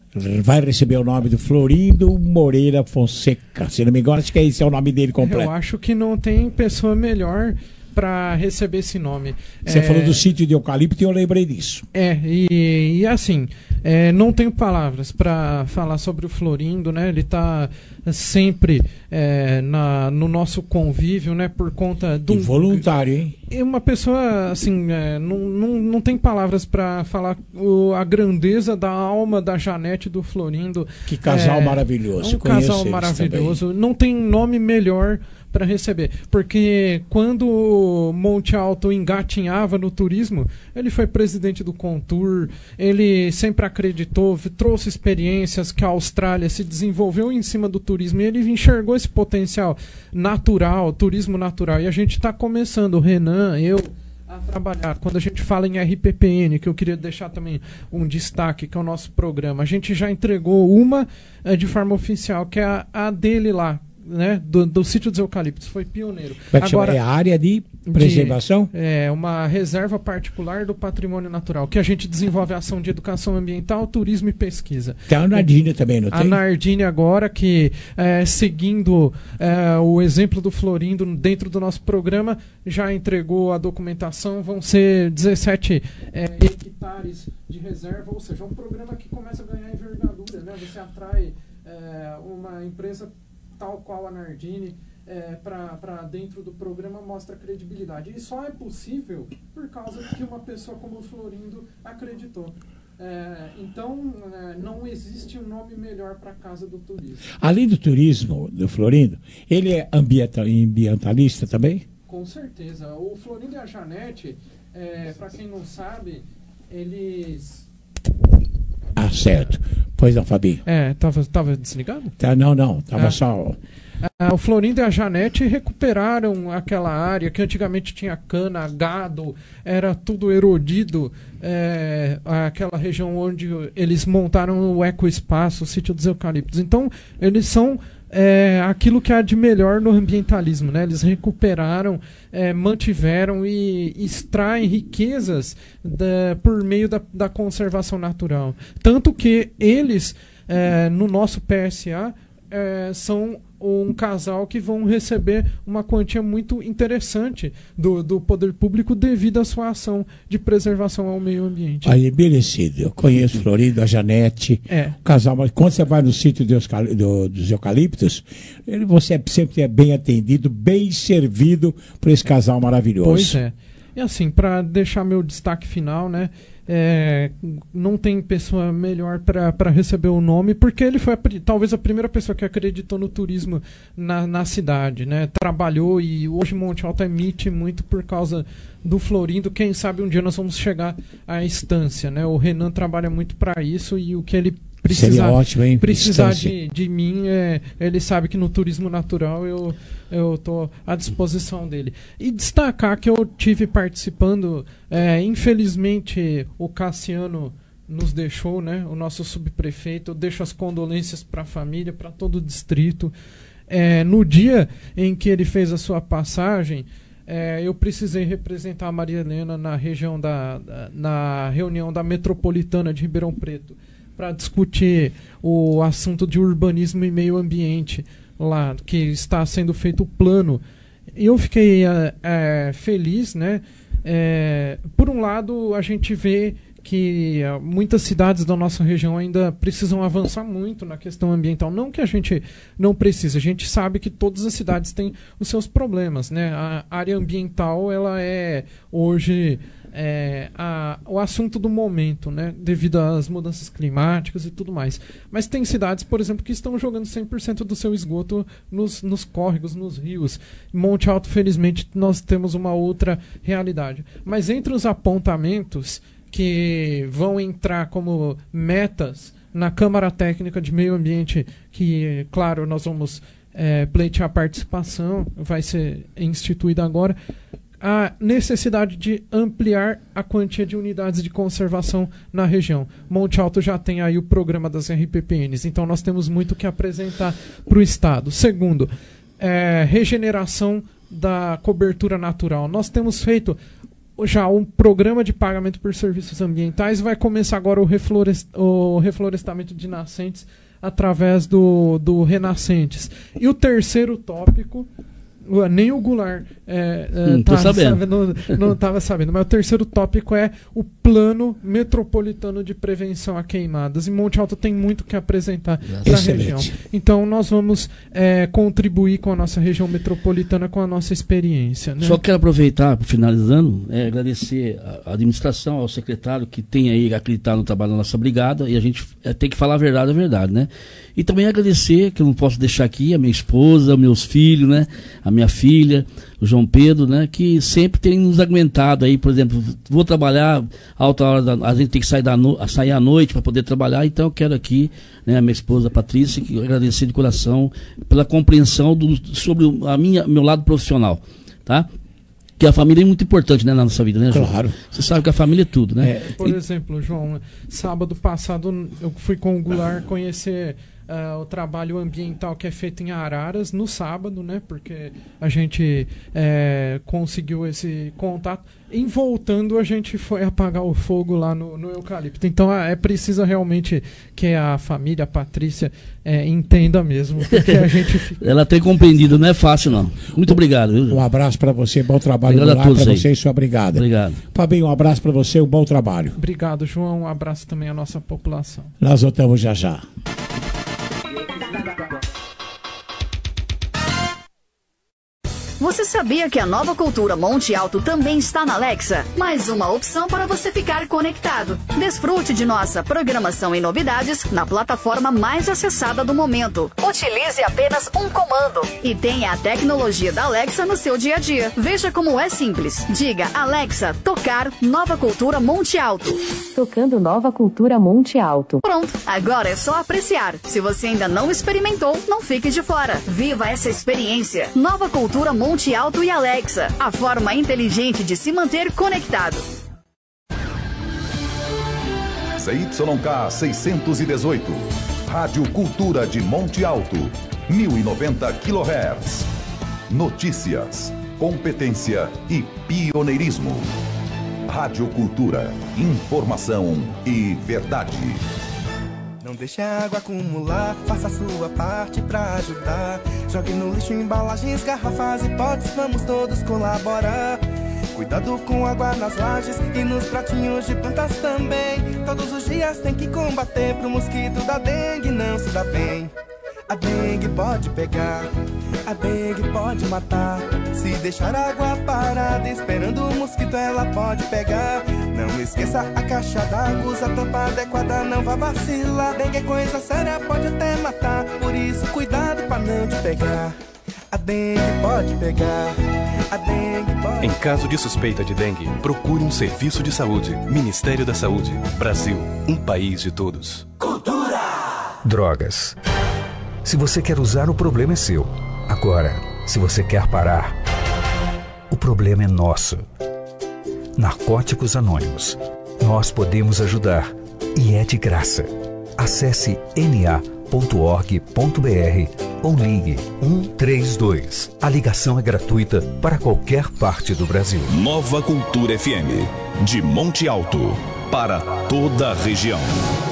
S2: vai receber o nome do Florindo Moreira Fonseca. Se não me engano, acho que esse é o nome dele completo.
S17: Eu acho que não tem pessoa melhor para receber esse nome.
S2: Você
S17: é...
S2: falou do sítio de eucalipto e eu lembrei disso.
S17: É, e, e assim, é, não tenho palavras para falar sobre o Florindo, né? Ele está sempre é, na, no nosso convívio, né? Por conta do...
S2: Involuntário, hein?
S17: É uma pessoa, assim, é, não, não, não tem palavras para falar o, a grandeza da alma da Janete e do Florindo.
S2: Que casal
S17: é,
S2: maravilhoso.
S17: Um casal maravilhoso. Também. Não tem nome melhor para receber, porque quando Monte Alto engatinhava no turismo, ele foi presidente do Contour, ele sempre acreditou, trouxe experiências que a Austrália se desenvolveu em cima do turismo e ele enxergou esse potencial natural, turismo natural, e a gente está começando, o Renan, eu, a trabalhar. Quando a gente fala em R P P N, que eu queria deixar também um destaque, que é o nosso programa, a gente já entregou uma é, de forma oficial, que é a, a dele lá, né, do, do sítio dos eucaliptos, foi pioneiro.
S2: Vai Agora, é a área de preservação?
S17: De, é uma reserva particular do patrimônio natural, que a gente desenvolve ação de educação ambiental, turismo e pesquisa.
S2: Tem a Nardini também, não
S17: a
S2: tem?
S17: A Nardini agora, que é, seguindo é, o exemplo do Florindo dentro do nosso programa, já entregou a documentação, vão ser dezessete é, hectares de reserva, ou seja, é um programa que começa a ganhar envergadura, né? Você atrai é, uma empresa tal qual a Nardini, é, para dentro do programa, mostra credibilidade. E só é possível por causa que uma pessoa como o Florindo acreditou. É, então, é, não existe um nome melhor para a Casa do Turismo.
S2: Além do turismo do Florindo, ele é ambiental, ambientalista também?
S17: Com certeza. O Florindo e a Janete, é, para quem não sabe, eles...
S2: Ah, certo. Pois não, Fabinho.
S17: É, tava, tava desligado?
S2: Tá, não, não, tava ah. só...
S17: Ah, o Florindo e a Janete recuperaram aquela área que antigamente tinha cana, gado, era tudo erodido, é, aquela região onde eles montaram o ecoespaço, o sítio dos eucaliptos. Então, eles são é, aquilo que há de melhor no ambientalismo, né? Eles recuperaram, é, mantiveram e extraem riquezas da, por meio da, da conservação natural. Tanto que eles, é, no nosso P S A, é, são um casal que vão receber uma quantia muito interessante do, do poder público devido à sua ação de preservação ao meio ambiente.
S2: Aí, merecido. Eu conheço o Florindo, a Janete,
S17: é.
S2: o casal, mas quando você vai no sítio dos, do, dos eucaliptos, ele, você é, sempre é bem atendido, bem servido por esse casal maravilhoso.
S17: Pois é. E assim, para deixar meu destaque final, né? É, não tem pessoa melhor para receber o nome, porque ele foi a, talvez a primeira pessoa que acreditou no turismo na, na cidade, né? Trabalhou e hoje Monte Alto emite muito por causa do Florindo. Quem sabe um dia nós vamos chegar à Estância, né? O Renan trabalha muito para isso e o que ele precisar,
S2: ótimo, hein?
S17: precisar de, de mim, é, ele sabe que no turismo natural eu eu estou à disposição dele. E destacar que eu tive participando, é, infelizmente o Cassiano nos deixou, né? O nosso subprefeito. Eu deixo as condolências para a família, para todo o distrito. É, no dia em que ele fez a sua passagem, é, eu precisei representar a Maria Helena na região da, da na reunião da Metropolitana de Ribeirão Preto, para discutir o assunto de urbanismo e meio ambiente lá, que está sendo feito o plano. Eu fiquei é, é, feliz, né? É, por um lado, a gente vê que é, muitas cidades da nossa região ainda precisam avançar muito na questão ambiental. Não que a gente não precise, a gente sabe que todas as cidades têm os seus problemas, né? A área ambiental, ela é hoje... É, a, o assunto do momento, né, devido às mudanças climáticas e tudo mais. Mas tem cidades, por exemplo, que estão jogando cem por cento do seu esgoto nos, nos córregos, nos rios. Em Monte Alto, felizmente, nós temos uma outra realidade. Mas entre os apontamentos que vão entrar como metas na Câmara Técnica de Meio Ambiente, que, claro, nós vamos é, pleitear a participação, vai ser instituída agora, a necessidade de ampliar a quantia de unidades de conservação na região. Monte Alto já tem aí o programa das R P P Ns, então nós temos muito que apresentar para o Estado. Segundo, é, regeneração da cobertura natural. Nós temos feito já um programa de pagamento por serviços ambientais, vai começar agora o, reflorest, o reflorestamento de nascentes através do, do Renascentes. E o terceiro tópico, nem o Goulart é, é,
S18: hum,
S17: tá
S18: sabendo.
S17: sabendo, não estava sabendo, mas o terceiro tópico é o Plano Metropolitano de Prevenção a Queimadas. E Monte Alto tem muito que apresentar para a região. Então nós vamos é, contribuir com a nossa região metropolitana, com a nossa experiência. Né?
S18: Só quero aproveitar, finalizando, é, agradecer à administração, ao secretário que tem aí acreditado no trabalho da nossa brigada, e a gente é, tem que falar a verdade, a verdade, né? E também agradecer, que eu não posso deixar aqui, a minha esposa, meus filhos, né? A minha filha, o João Pedro, né? Que sempre tem nos aguentado aí, por exemplo, vou trabalhar, alta hora da, a gente tem que sair, da no, sair à noite para poder trabalhar, então eu quero aqui, né, a minha esposa a Patrícia, que agradecer de coração pela compreensão do, sobre a minha, meu lado profissional, tá? Que a família é muito importante, né, na nossa vida, né, João?
S2: Claro.
S18: Você sabe que a família é tudo, né?
S17: É, por exemplo, João, sábado passado eu fui com o Goulart conhecer uh, o trabalho ambiental que é feito em Araras no sábado, né? Porque a gente é, conseguiu esse contato. Em voltando, a gente foi apagar o fogo lá no, no eucalipto. Então é preciso realmente que a família, a Patrícia, é, entenda mesmo. Porque a gente fica...
S18: Ela tem compreendido, não é fácil não. Muito obrigado. Viu?
S2: Um abraço para você, bom trabalho
S18: obrigado
S2: lá para você e sua brigada.
S18: Obrigado.
S2: Fabinho, um abraço para você, um bom trabalho.
S17: Obrigado, João. Um abraço também à nossa população.
S2: Nós voltamos já já.
S5: Você sabia que a Nova Cultura Monte Alto também está na Alexa? Mais uma opção para você ficar conectado. Desfrute de nossa programação e novidades na plataforma mais acessada do momento. Utilize apenas um comando e tenha a tecnologia da Alexa no seu dia a dia. Veja como é simples. Diga, Alexa, tocar Nova Cultura Monte Alto.
S6: Tocando Nova Cultura Monte Alto.
S5: Pronto, agora é só apreciar. Se você ainda não experimentou, não fique de fora. Viva essa experiência. Nova Cultura Monte Monte Alto e Alexa, a forma inteligente de se manter conectado.
S19: C Y K seiscentos e dezoito, Rádio Cultura de Monte Alto, mil e noventa quilohertz. Notícias, competência e pioneirismo. Rádio Cultura, informação e verdade.
S20: Não deixe a água acumular, faça a sua parte pra ajudar. Jogue no lixo embalagens, garrafas e potes, vamos todos colaborar. Cuidado com água nas lajes e nos pratinhos de plantas também. Todos os dias tem que combater pro mosquito da dengue não se dá bem. A dengue pode pegar, a dengue pode matar. Se deixar a água parada esperando o mosquito ela pode pegar. Não esqueça a caixa d'água, usa a tampa adequada, não vá vacilar. Dengue é coisa séria, pode até matar, por isso cuidado pra não te pegar. A dengue pode pegar, a dengue pode...
S21: Em caso de suspeita de dengue, procure um serviço de saúde. Ministério da Saúde. Brasil, um país de todos.
S22: Cultura! Drogas. Se você quer usar, o problema é seu. Agora, se você quer parar, o problema é nosso. Narcóticos Anônimos. Nós podemos ajudar. E é de graça. Acesse n a ponto org ponto b r ou ligue um três dois. A ligação é gratuita para qualquer parte do Brasil.
S23: Nova Cultura F M. De Monte Alto. Para toda a região.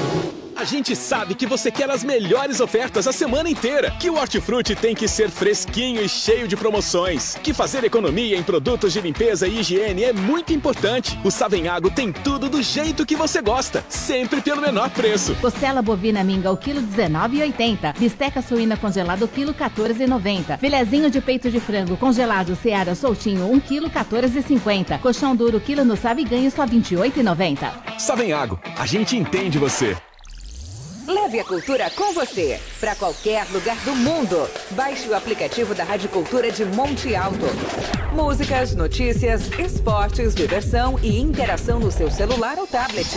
S7: A gente sabe que você quer as melhores ofertas a semana inteira, que o Hortifruti tem que ser fresquinho e cheio de promoções, que fazer economia em produtos de limpeza e higiene é muito importante. O Savenhago tem tudo do jeito que você gosta, sempre pelo menor preço.
S8: Costela bovina minga o quilo dezenove reais e oitenta centavos, bisteca suína congelada o quilo quatorze reais e noventa centavos, filezinho de peito de frango congelado Seara soltinho um quilo quatorze reais e cinquenta centavos, colchão duro quilo no Sabe Ganho só vinte e oito reais e noventa centavos.
S7: Savenhago, a gente entende você.
S24: Leve a cultura com você, para qualquer lugar do mundo. Baixe o aplicativo da Rádio Cultura de Monte Alto. Músicas, notícias, esportes, diversão e interação no seu celular ou tablet.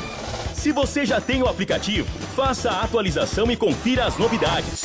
S25: Se você já tem o aplicativo, faça a atualização e confira as novidades.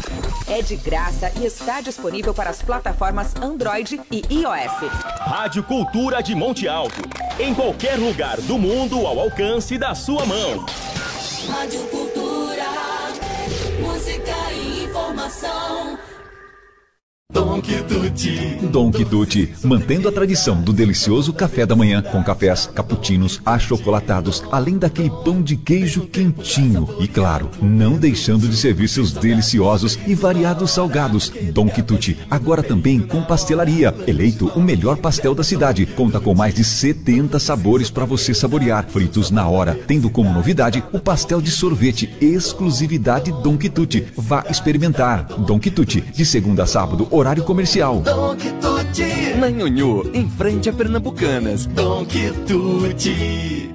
S24: É de graça e está disponível para as plataformas Android e iOS.
S25: Rádio Cultura de Monte Alto. Em qualquer lugar do mundo ao alcance da sua mão.
S14: Rádio Cultura, música e informação.
S19: Tom
S4: Don Quitute.
S3: Don Quitute, mantendo a tradição do delicioso café da manhã, com cafés, cappuccinos, achocolatados, além daquele pão de queijo quentinho. E claro, não deixando de servir seus deliciosos e variados salgados. Don Quitute, agora também com pastelaria. Eleito o melhor pastel da cidade. Conta com mais de setenta sabores para você saborear, fritos na hora, tendo como novidade o pastel de sorvete, exclusividade Don Quitute. Vá experimentar. Don Quitute, de segunda a sábado, horário comercial.
S4: Don Quitute. Na Nhonhô, em frente a Pernambucanas. Don Quitute.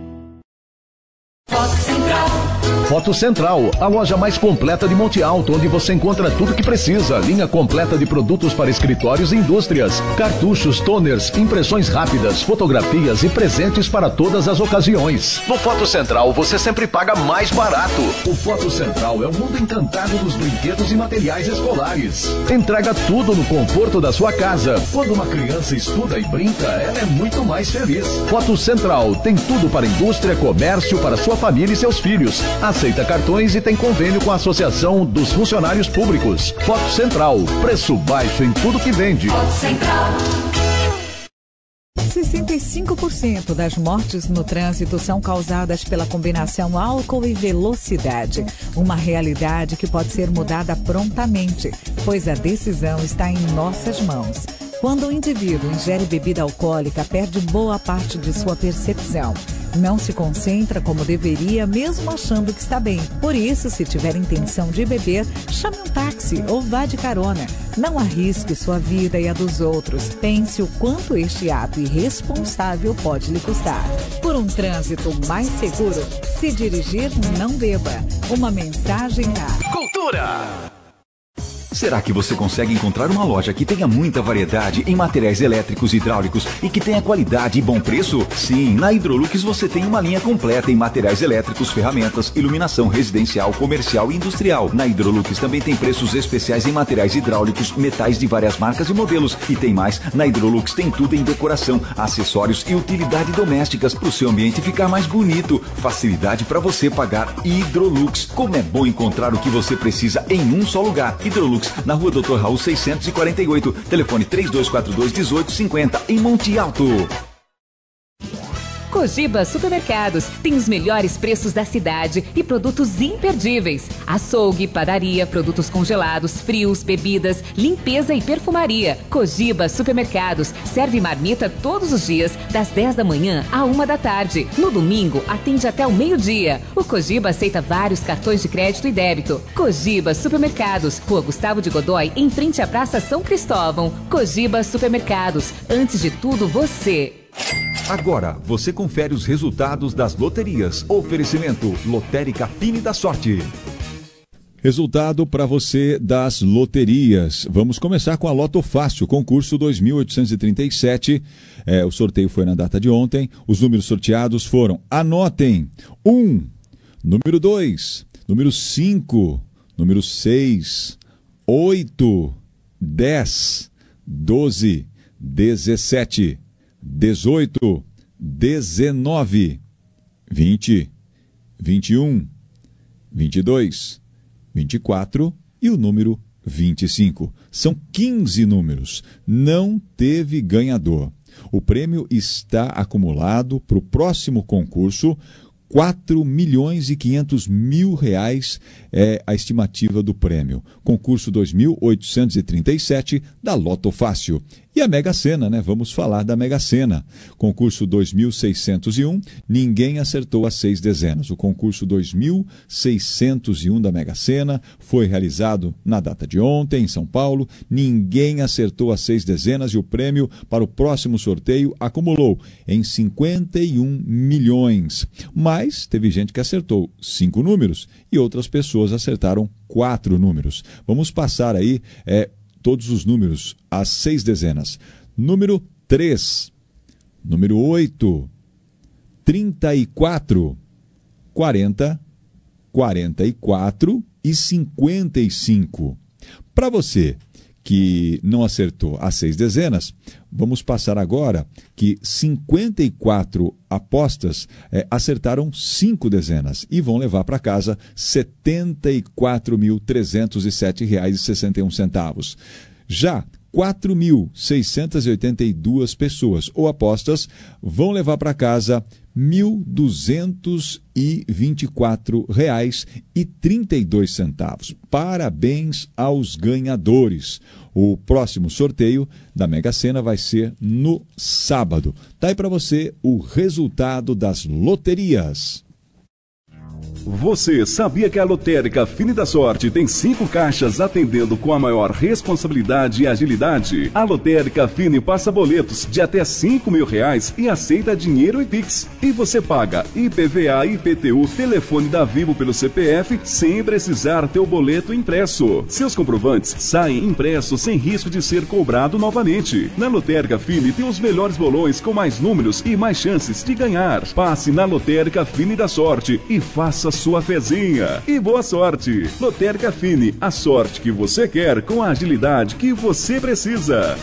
S4: Foto Central.
S11: Foto Central, a loja mais completa de Monte Alto, onde você encontra tudo o que precisa. Linha completa de produtos para escritórios e indústrias. Cartuchos, toners, impressões rápidas, fotografias e presentes para todas as ocasiões. No Foto Central, você sempre paga mais barato. O Foto Central é o mundo encantado dos brinquedos e materiais escolares. Entrega tudo no conforto da sua casa. Quando uma criança estuda e brinca, ela é muito mais feliz. Foto Central tem tudo para indústria, comércio, para sua família e seus filhos. Aceita cartões e tem convênio com a Associação dos Funcionários Públicos. Foto Central, preço baixo em tudo que vende.
S4: Foto Central.
S1: sessenta e cinco por cento das mortes no trânsito são causadas pela combinação álcool e velocidade. Uma realidade que pode ser mudada prontamente, pois a decisão está em nossas mãos. Quando o indivíduo ingere bebida alcoólica, perde boa parte de sua percepção. Não se concentra como deveria, mesmo achando que está bem. Por isso, se tiver intenção de beber, chame um táxi ou vá de carona. Não arrisque sua vida e a dos outros. Pense o quanto este ato irresponsável pode lhe custar. Por um trânsito mais seguro, se dirigir, não beba. Uma mensagem a...
S3: Cultura! Será que você consegue encontrar uma loja que tenha muita variedade em materiais elétricos e hidráulicos e que tenha qualidade e bom preço? Sim, na Hidrolux você tem uma linha completa em materiais elétricos, ferramentas, iluminação residencial, comercial e industrial. Na Hidrolux também tem preços especiais em materiais hidráulicos, metais de várias marcas e modelos. E tem mais, na Hidrolux tem tudo em decoração, acessórios e utilidade domésticas para o seu ambiente ficar mais bonito. Facilidade para você pagar. Hidrolux. Como é bom encontrar o que você precisa em um só lugar. Hidrolux, na rua doutor Raul seiscentos e quarenta e oito, telefone três dois quatro dois, um oito cinco zero, em Monte Alto.
S8: Cogiba Supermercados tem os melhores preços da cidade e produtos imperdíveis. Açougue, padaria, produtos congelados, frios, bebidas, limpeza e perfumaria. Cogiba Supermercados serve marmita todos os dias, das dez da manhã à uma da tarde. No domingo, atende até o meio-dia. O Cogiba aceita vários cartões de crédito e débito. Cogiba Supermercados, Rua Gustavo de Godói, em frente à Praça São Cristóvão. Cogiba Supermercados, antes de tudo você.
S3: Agora, você confere os resultados das loterias. Oferecimento Lotérica Fine da Sorte. Resultado para você das loterias. Vamos começar com a Loto Fácil, concurso dois mil oitocentos e trinta e sete. É, o sorteio foi na data de ontem. Os números sorteados foram, anotem, um, número dois, número cinco, número seis, oito, dez, doze, dezessete, dezoito, dezenove, vinte, vinte e um, vinte e dois, vinte e quatro e o número vinte e cinco. São quinze números. Não teve ganhador. O prêmio está acumulado para o próximo concurso. quatro milhões e quinhentos mil reais é a estimativa do prêmio. Concurso dois mil oitocentos e trinta e sete da Loto Fácil. E a Mega Sena, né? Vamos falar da Mega Sena. Concurso dois mil seiscentos e um, ninguém acertou as seis dezenas. O concurso dois mil seiscentos e um da Mega Sena foi realizado na data de ontem, em São Paulo. Ninguém acertou as seis dezenas e o prêmio para o próximo sorteio acumulou em cinquenta e um milhões. Mas teve gente que acertou cinco números e outras pessoas acertaram quatro números. Vamos passar aí é, todos os números, as seis dezenas. Número três, número oito, trinta e quatro, quarenta, quarenta e quatro e cinquenta e cinco. Para você que não acertou as seis dezenas, vamos passar agora que cinquenta e quatro apostas é, acertaram cinco dezenas e vão levar para casa setenta e quatro mil trezentos e sete reais e sessenta e um centavos. Já quatro mil seiscentas e oitenta e duas pessoas, ou apostas, vão levar para casa mil duzentos e vinte e quatro reais e trinta e dois centavos. Parabéns aos ganhadores. O próximo sorteio da Mega Sena vai ser no sábado. Tá aí para você o resultado das loterias.
S9: Você sabia que a Lotérica Fine da Sorte tem cinco caixas atendendo com a maior responsabilidade e agilidade? A Lotérica Fine passa boletos de até cinco mil reais e aceita dinheiro e Pix. E você paga I P V A, I P T U, telefone da Vivo pelo C P F sem precisar ter o boleto impresso. Seus comprovantes saem impressos sem risco de ser cobrado novamente. Na Lotérica Fine tem os melhores bolões com mais números e mais chances de ganhar. Passe na Lotérica Fine da Sorte e faça sua fezinha. E boa sorte! Lotérica Fine, a sorte que você quer com a agilidade que você precisa.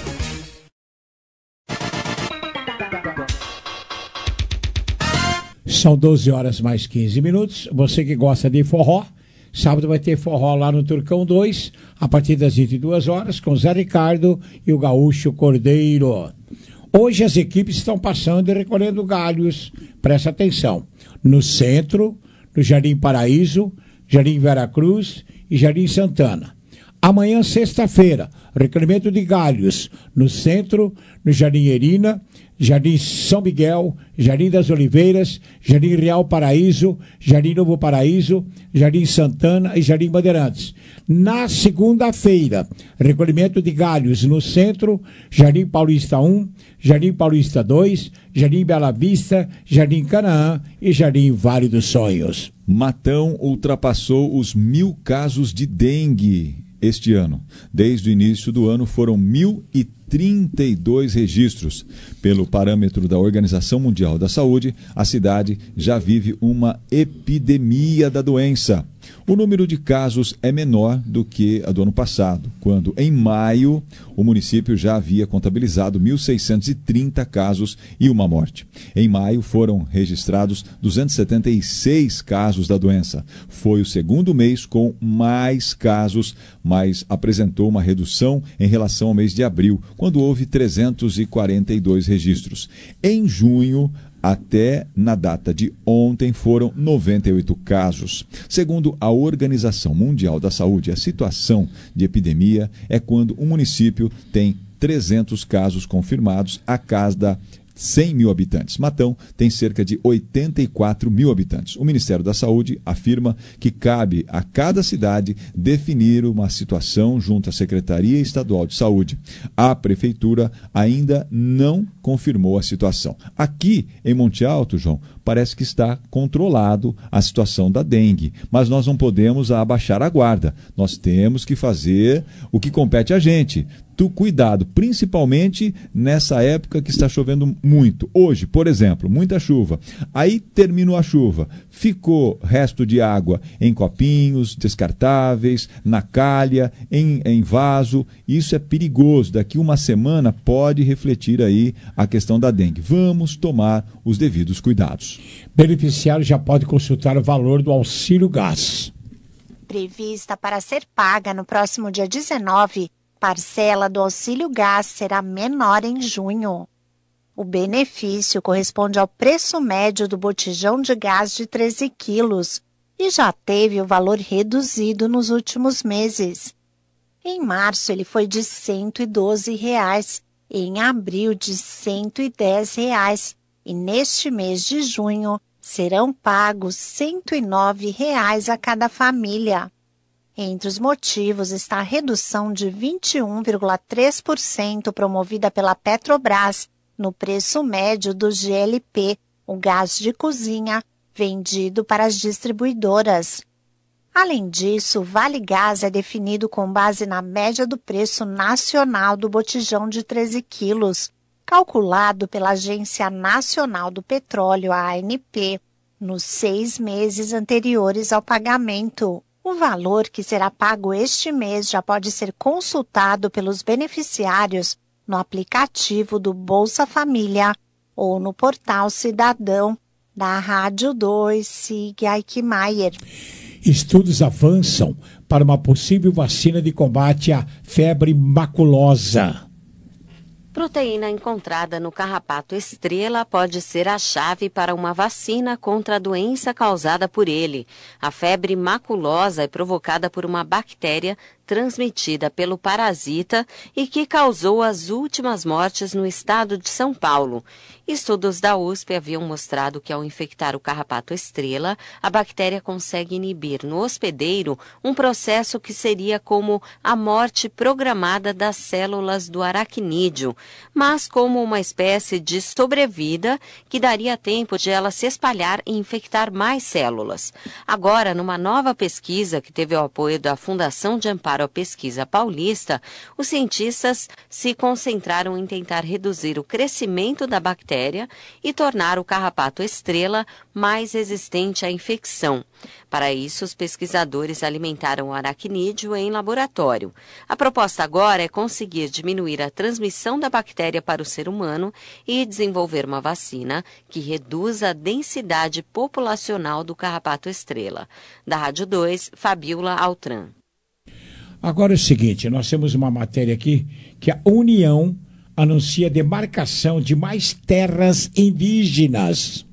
S2: São doze horas mais quinze minutos. Você que gosta de forró, sábado vai ter forró lá no Turcão dois, a partir das vinte e duas horas, com Zé Ricardo e o Gaúcho Cordeiro. Hoje as equipes estão passando e recolhendo galhos. Presta atenção. No centro, no Jardim Paraíso, Jardim Veracruz e Jardim Santana. Amanhã, sexta-feira, recolhimento de galhos no centro, no Jardim Erina, Jardim São Miguel, Jardim das Oliveiras, Jardim Real Paraíso, Jardim Novo Paraíso, Jardim Santana e Jardim Bandeirantes. Na segunda-feira, recolhimento de galhos no centro, Jardim Paulista um, Jardim Paulista dois, Jardim Bela Vista, Jardim Canaã e Jardim Vale dos Sonhos.
S3: Matão ultrapassou os mil casos de dengue este ano. Desde o início do ano foram mil e trinta e dois registros. Pelo parâmetro da Organização Mundial da Saúde, a cidade já vive uma epidemia da doença. O número de casos é menor do que a do ano passado, quando, em maio, o município já havia contabilizado mil seiscentos e trinta casos e uma morte. Em maio, foram registrados duzentos e setenta e seis casos da doença. Foi o segundo mês com mais casos, mas apresentou uma redução em relação ao mês de abril, quando houve trezentos e quarenta e dois registros. Em junho, até na data de ontem, foram noventa e oito casos. Segundo a Organização Mundial da Saúde, a situação de epidemia é quando um município tem trezentos casos confirmados a cada cem mil habitantes. Matão tem cerca de oitenta e quatro mil habitantes. O Ministério da Saúde afirma que cabe a cada cidade definir uma situação junto à Secretaria Estadual de Saúde. A Prefeitura ainda não confirmou a situação. Aqui em Monte Alto, João, parece que está controlado a situação da dengue, mas nós não podemos abaixar a guarda. Nós temos que fazer o que compete a gente. Tu cuidado, principalmente nessa época que está chovendo muito. Hoje, por exemplo, muita chuva. Aí terminou a chuva, ficou resto de água em copinhos descartáveis, na calha, em, em vaso. Isso é perigoso. Daqui uma semana pode refletir aí a questão da dengue. Vamos tomar os devidos cuidados.
S2: Beneficiário já pode consultar o valor do auxílio gás.
S12: Prevista para ser paga no próximo dia dezenove, parcela do auxílio gás será menor em junho. O benefício corresponde ao preço médio do botijão de gás de treze quilos e já teve o valor reduzido nos últimos meses. Em março ele foi de cento e doze reais, em abril de cento e dez reais e neste mês de junho serão pagos cento e nove reais a cada família. Entre os motivos está a redução de vinte e um vírgula três por cento promovida pela Petrobras no preço médio do G L P, o gás de cozinha, vendido para as distribuidoras. Além disso, o Vale Gás é definido com base na média do preço nacional do botijão de treze quilos, calculado pela Agência Nacional do Petróleo, a ANP, nos seis meses anteriores ao pagamento. O valor que será pago este mês já pode ser consultado pelos beneficiários no aplicativo do Bolsa Família ou no portal Cidadão da Rádio dois, Sig Eichmeier.
S2: Estudos avançam para uma possível vacina de combate à febre maculosa.
S10: Proteína encontrada no carrapato estrela pode ser a chave para uma vacina contra a doença causada por ele. A febre maculosa é provocada por uma bactéria transmitida pelo parasita e que causou as últimas mortes no estado de São Paulo. Estudos da U S P haviam mostrado que ao infectar o carrapato estrela, a bactéria consegue inibir no hospedeiro um processo que seria como a morte programada das células do aracnídeo, mas como uma espécie de sobrevida que daria tempo de ela se espalhar e infectar mais células. Agora, numa nova pesquisa que teve o apoio da Fundação de Amparo à Pesquisa Paulista, os cientistas se concentraram em tentar reduzir o crescimento da bactéria e tornar o carrapato estrela mais resistente à infecção. Para isso, os pesquisadores alimentaram o aracnídeo em laboratório. A proposta agora é conseguir diminuir a transmissão da bactéria para o ser humano e desenvolver uma vacina que reduza a densidade populacional do carrapato estrela. Da Rádio dois, Fabiola Altran.
S2: Agora é o seguinte, nós temos uma matéria aqui que a União anuncia demarcação de mais terras indígenas.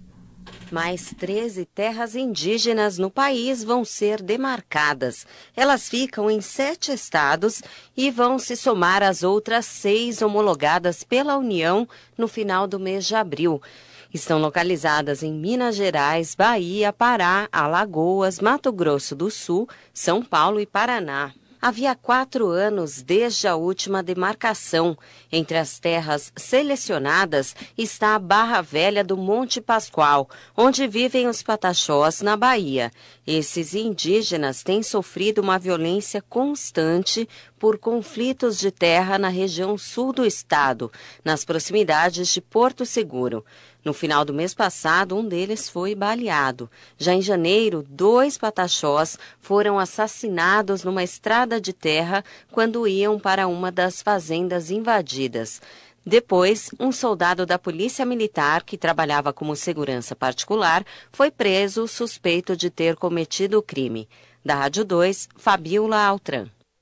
S10: Mais treze terras indígenas no país vão ser demarcadas. Elas ficam em sete estados e vão se somar às outras seis homologadas pela União no final do mês de abril. Estão localizadas em Minas Gerais, Bahia, Pará, Alagoas, Mato Grosso do Sul, São Paulo e Paraná. Havia quatro anos desde a última demarcação. Entre as terras selecionadas está a Barra Velha do Monte Pascoal, onde vivem os pataxós na Bahia. Esses indígenas têm sofrido uma violência constante por conflitos de terra na região sul do estado, nas proximidades de Porto Seguro. No final do mês passado, um deles foi baleado. Já em janeiro, dois pataxós foram assassinados numa estrada de terra quando iam para uma das fazendas invadidas. Depois, um soldado da Polícia Militar, que trabalhava como segurança particular, foi preso suspeito de ter cometido o crime. Da Rádio dois, Fabiola Altran.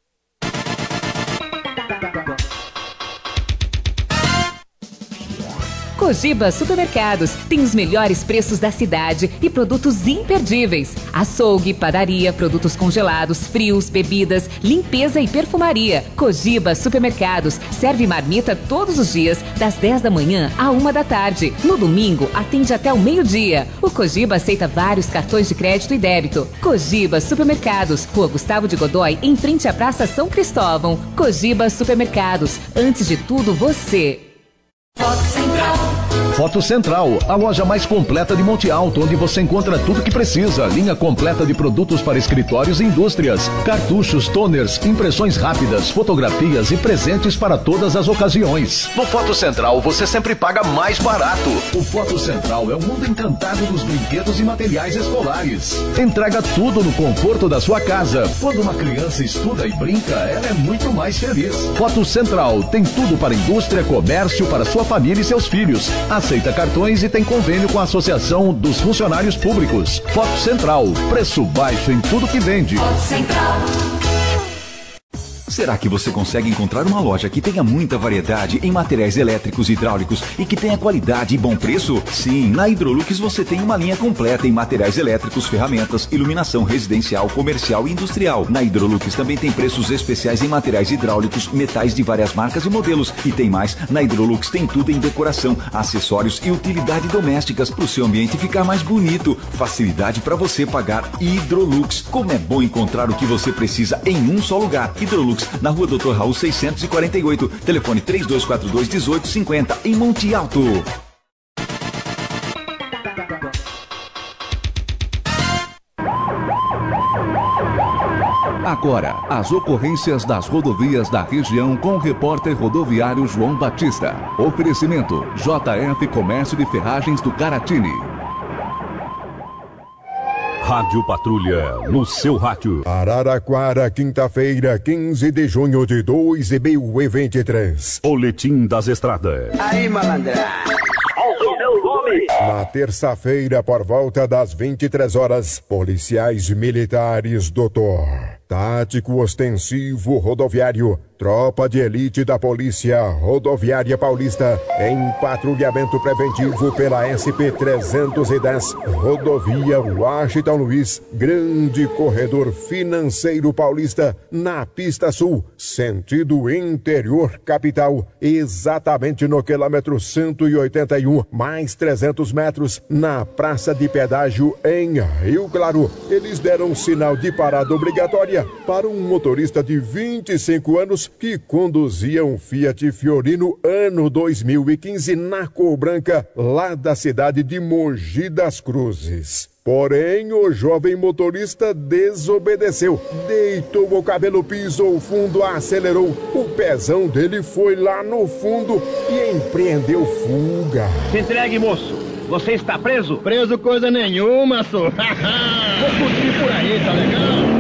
S8: Cogiba Supermercados tem os melhores preços da cidade e produtos imperdíveis. Açougue, padaria, produtos congelados, frios, bebidas, limpeza e perfumaria. Cogiba Supermercados serve marmita todos os dias, das dez da manhã à uma da tarde. No domingo, atende até o meio-dia. O Cogiba aceita vários cartões de crédito e débito. Cogiba Supermercados, Rua Gustavo de Godoy, em frente à Praça São Cristóvão. Cogiba Supermercados, antes de tudo, você.
S11: Foto Central. Foto Central, a loja mais completa de Monte Alto, onde você encontra tudo que precisa. Linha completa de produtos para escritórios e indústrias. Cartuchos, toners, impressões rápidas, fotografias e presentes para todas as ocasiões. No Foto Central, você sempre paga mais barato. O Foto Central é o mundo encantado dos brinquedos e materiais escolares. Entrega tudo no conforto da sua casa. Quando uma criança estuda e brinca, ela é muito mais feliz. Foto Central tem tudo para indústria, comércio, para sua família e seus filhos. Aceita cartões e tem convênio com a Associação dos Funcionários Públicos. Foto Central, preço baixo em tudo que vende.
S24: Foto Central.
S13: Será que você consegue encontrar uma loja que tenha muita variedade em materiais elétricos e hidráulicos e que tenha qualidade e bom preço? Sim, na Hidrolux você tem uma linha completa em materiais elétricos, ferramentas, iluminação residencial, comercial e industrial. Na Hidrolux também tem preços especiais em materiais hidráulicos, metais de várias marcas e modelos. E tem mais, na Hidrolux tem tudo em decoração, acessórios e utilidade domésticas para o seu ambiente ficar mais bonito. Facilidade para você pagar. Hidrolux. Como é bom encontrar o que você precisa em um só lugar. Hidrolux, na Rua doutor Raul seiscentos e quarenta e oito, telefone três dois quatro dois, um oito cinco zero, em Monte Alto.
S11: Agora, as ocorrências das rodovias da região com o repórter rodoviário João Batista. Oferecimento J F Comércio de Ferragens do Caratini.
S15: Rádio Patrulha, no seu rádio.
S16: Araraquara, quinta-feira, quinze de junho de dois mil e vinte e três.
S15: Boletim das Estradas.
S18: Aí, malandra.
S5: nome.
S16: Na terça-feira, por volta das vinte e três horas, policiais militares, doutor Tático Ostensivo Rodoviário, tropa de elite da Polícia Rodoviária Paulista, em patrulhamento preventivo pela S P trezentos e dez, rodovia Washington Luiz, grande corredor financeiro paulista, na pista sul, sentido interior capital, exatamente no quilômetro cento e oitenta e um, mais trezentos metros, na praça de pedágio em Rio Claro. Eles deram sinal de parada obrigatória para um motorista de vinte e cinco anos que conduzia um Fiat Fiorino ano dois mil e quinze na cor branca, lá da cidade de Mogi das Cruzes. Porém, o jovem motorista desobedeceu, deitou o cabelo, pisou fundo, acelerou. O pezão dele foi lá no fundo e empreendeu fuga.
S5: Se entregue, moço. Você está preso? Preso coisa nenhuma, só. Vou curtir por aí, tá legal?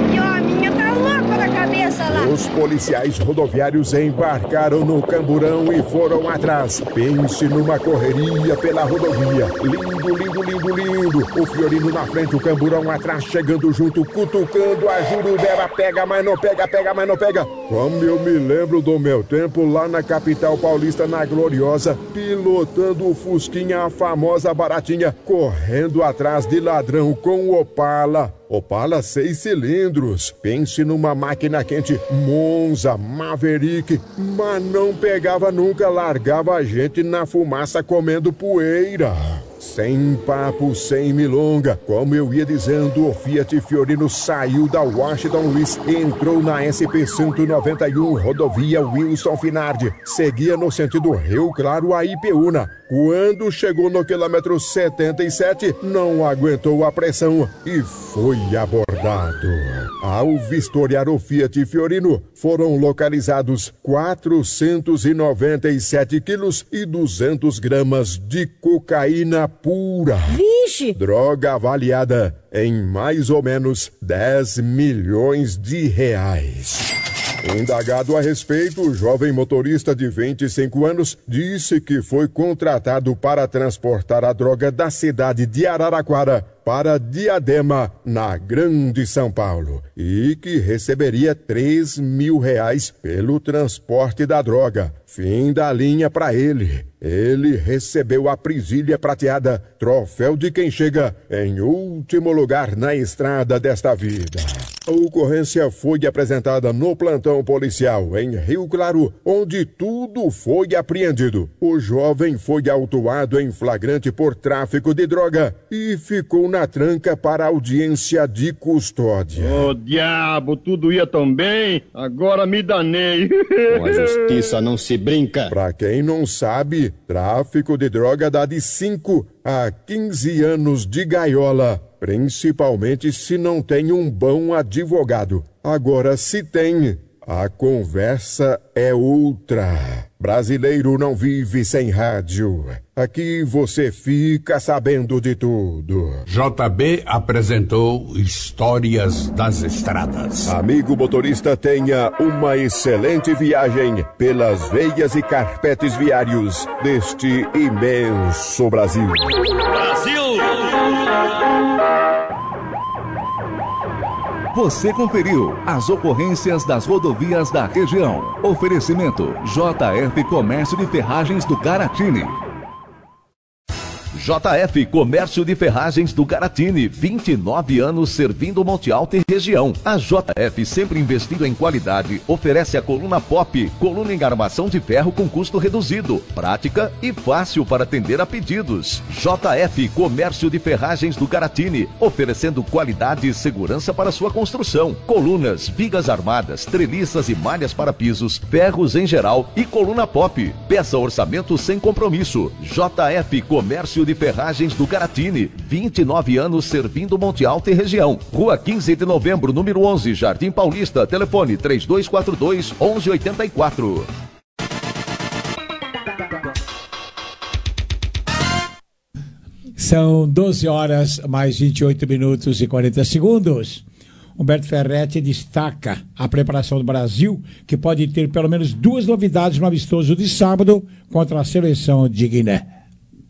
S16: Os policiais rodoviários embarcaram no camburão e foram atrás. Pense numa correria pela rodovia. Lindo, lindo, lindo, lindo. O Fiorino na frente, o camburão atrás, chegando junto, cutucando a Jurubeba. Pega, mas não pega, pega, mas não pega. Como eu me lembro do meu tempo lá na capital paulista, na Gloriosa, pilotando o Fusquinha, a famosa baratinha, correndo atrás de ladrão com Opala. Opala seis cilindros. Pense numa máquina quente Monza, Maverick, mas não pegava nunca, largava a gente na fumaça comendo poeira. Sem papo, sem milonga, como eu ia dizendo, o Fiat Fiorino saiu da Washington Luiz, entrou na S P cento e noventa e um, rodovia Wilson Finardi, seguia no sentido Rio Claro a Ipeúna. Quando chegou no quilômetro setenta e sete, não aguentou a pressão e foi abordado. Ao vistoriar o Fiat Fiorino, foram localizados quatrocentos e noventa e sete quilos e duzentos gramas de cocaína pura.
S6: Vixe!
S16: Droga avaliada em mais ou menos dez milhões de reais. Indagado a respeito, o jovem motorista de vinte e cinco anos disse que foi contratado para transportar a droga da cidade de Araraquara para Diadema, na Grande São Paulo, e que receberia três mil reais pelo transporte da droga. Fim da linha para ele. Ele recebeu a presilha prateada, troféu de quem chega em último lugar na estrada desta vida. A ocorrência foi apresentada no plantão policial em Rio Claro, onde tudo foi apreendido. O jovem foi autuado em flagrante por tráfico de droga e ficou na tranca para audiência de custódia.
S5: Ô, oh, diabo, tudo ia tão bem, agora me danei.
S6: Com a justiça não se brinca.
S16: Pra quem não sabe, tráfico de droga dá de cinco a quinze anos de gaiola, principalmente se não tem um bom advogado. Agora, se tem, a conversa é outra. Brasileiro não vive sem rádio. Aqui você fica sabendo de tudo.
S17: J B apresentou Histórias das Estradas.
S16: Amigo motorista, tenha uma excelente viagem pelas veias e carpetes viários deste imenso Brasil.
S5: Brasil!
S11: Você conferiu as ocorrências das rodovias da região. Oferecimento J F Comércio de Ferragens do Garatini. J F Comércio de Ferragens do Garatini, vinte e nove anos servindo Monte Alto e região. A J F, sempre investindo em qualidade, oferece a coluna Pop, coluna em armação de ferro com custo reduzido, prática e fácil para atender a pedidos. J F Comércio de Ferragens do Garatini, oferecendo qualidade e segurança para sua construção. Colunas, vigas armadas, treliças e malhas para pisos, ferros em geral e coluna Pop. Peça orçamento sem compromisso. J F Comércio de Ferragens do Garatini, vinte e nove anos servindo Monte Alto e região. Rua quinze de novembro, número onze, Jardim Paulista. Telefone três dois quatro dois, um um oito quatro.
S2: São doze horas, mais vinte e oito minutos e quarenta segundos. Humberto Ferretti destaca a preparação do Brasil, que pode ter pelo menos duas novidades no amistoso de sábado contra a seleção de Guiné.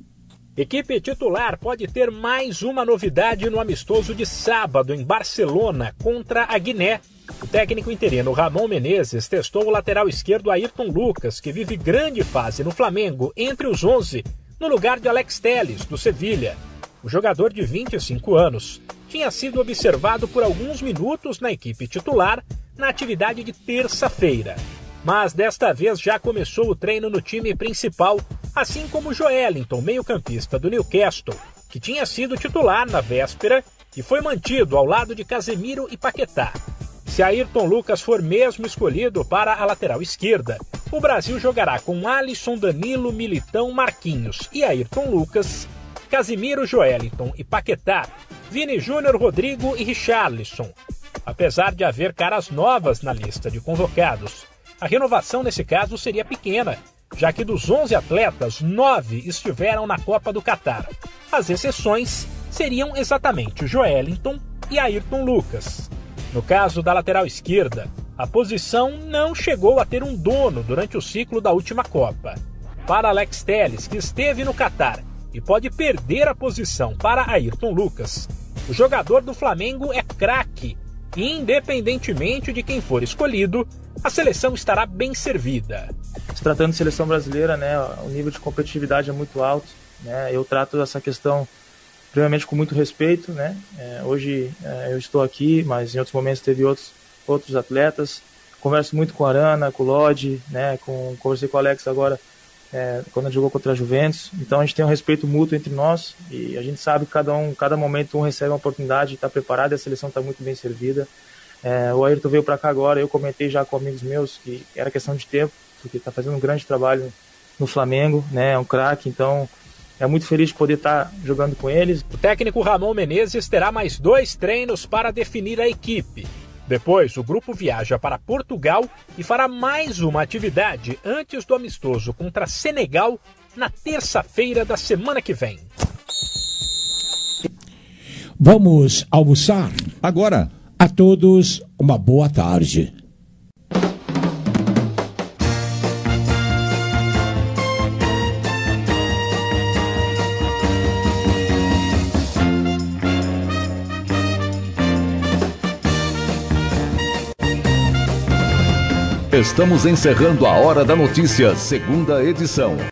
S18: Equipe titular pode ter mais uma novidade no amistoso de sábado em Barcelona contra a Guiné. O técnico interino Ramon Menezes testou o lateral esquerdo Ayrton Lucas, que vive grande fase no Flamengo, entre os onze, no lugar de Alex Telles, do Sevilha. O jogador de vinte e cinco anos tinha sido observado por alguns minutos na equipe titular na atividade de terça-feira. Mas desta vez já começou o treino no time principal, assim como Joelinton, meio-campista do Newcastle, que tinha sido titular na véspera e foi mantido ao lado de Casemiro e Paquetá. Se Ayrton Lucas for mesmo escolhido para a lateral esquerda, o Brasil jogará com Alisson, Danilo, Militão, Marquinhos e Ayrton Lucas, Casemiro, Joelinton e Paquetá, Vini Júnior, Rodrigo e Richarlison. Apesar de haver caras novas na lista de convocados, a renovação nesse caso seria pequena, já que dos onze atletas, nove estiveram na Copa do Catar. As exceções seriam exatamente Joelinton e Ayrton Lucas. No caso da lateral esquerda, a posição não chegou a ter um dono durante o ciclo da última Copa. Para Alex Telles, que esteve no Catar e pode perder a posição para Ayrton Lucas, o jogador do Flamengo é craque e, independentemente de quem for escolhido, a seleção estará bem servida.
S20: Se tratando de seleção brasileira, né, o nível de competitividade é muito alto, né, eu trato essa questão primeiramente com muito respeito, né, é, hoje é, eu estou aqui, mas em outros momentos teve outros, outros atletas, converso muito com a Arana, com o Lodi, né, com, conversei com o Alex agora, é, quando ele jogou contra a Juventus, então a gente tem um respeito mútuo entre nós e a gente sabe que cada, um, cada momento um recebe uma oportunidade, está preparado e a seleção está muito bem servida. É, o Ayrton veio para cá agora, eu comentei já com amigos meus que era questão de tempo, porque está fazendo um grande trabalho no Flamengo, né, é um craque, então é muito feliz de poder estar tá jogando com eles.
S18: O técnico Ramon Menezes terá mais dois treinos para definir a equipe. Depois, o grupo viaja para Portugal e fará mais uma atividade antes do amistoso contra Senegal na terça-feira da semana que vem.
S2: Vamos almoçar?
S3: Agora.
S2: A todos, uma boa tarde.
S11: Estamos encerrando a Hora da Notícia, segunda edição.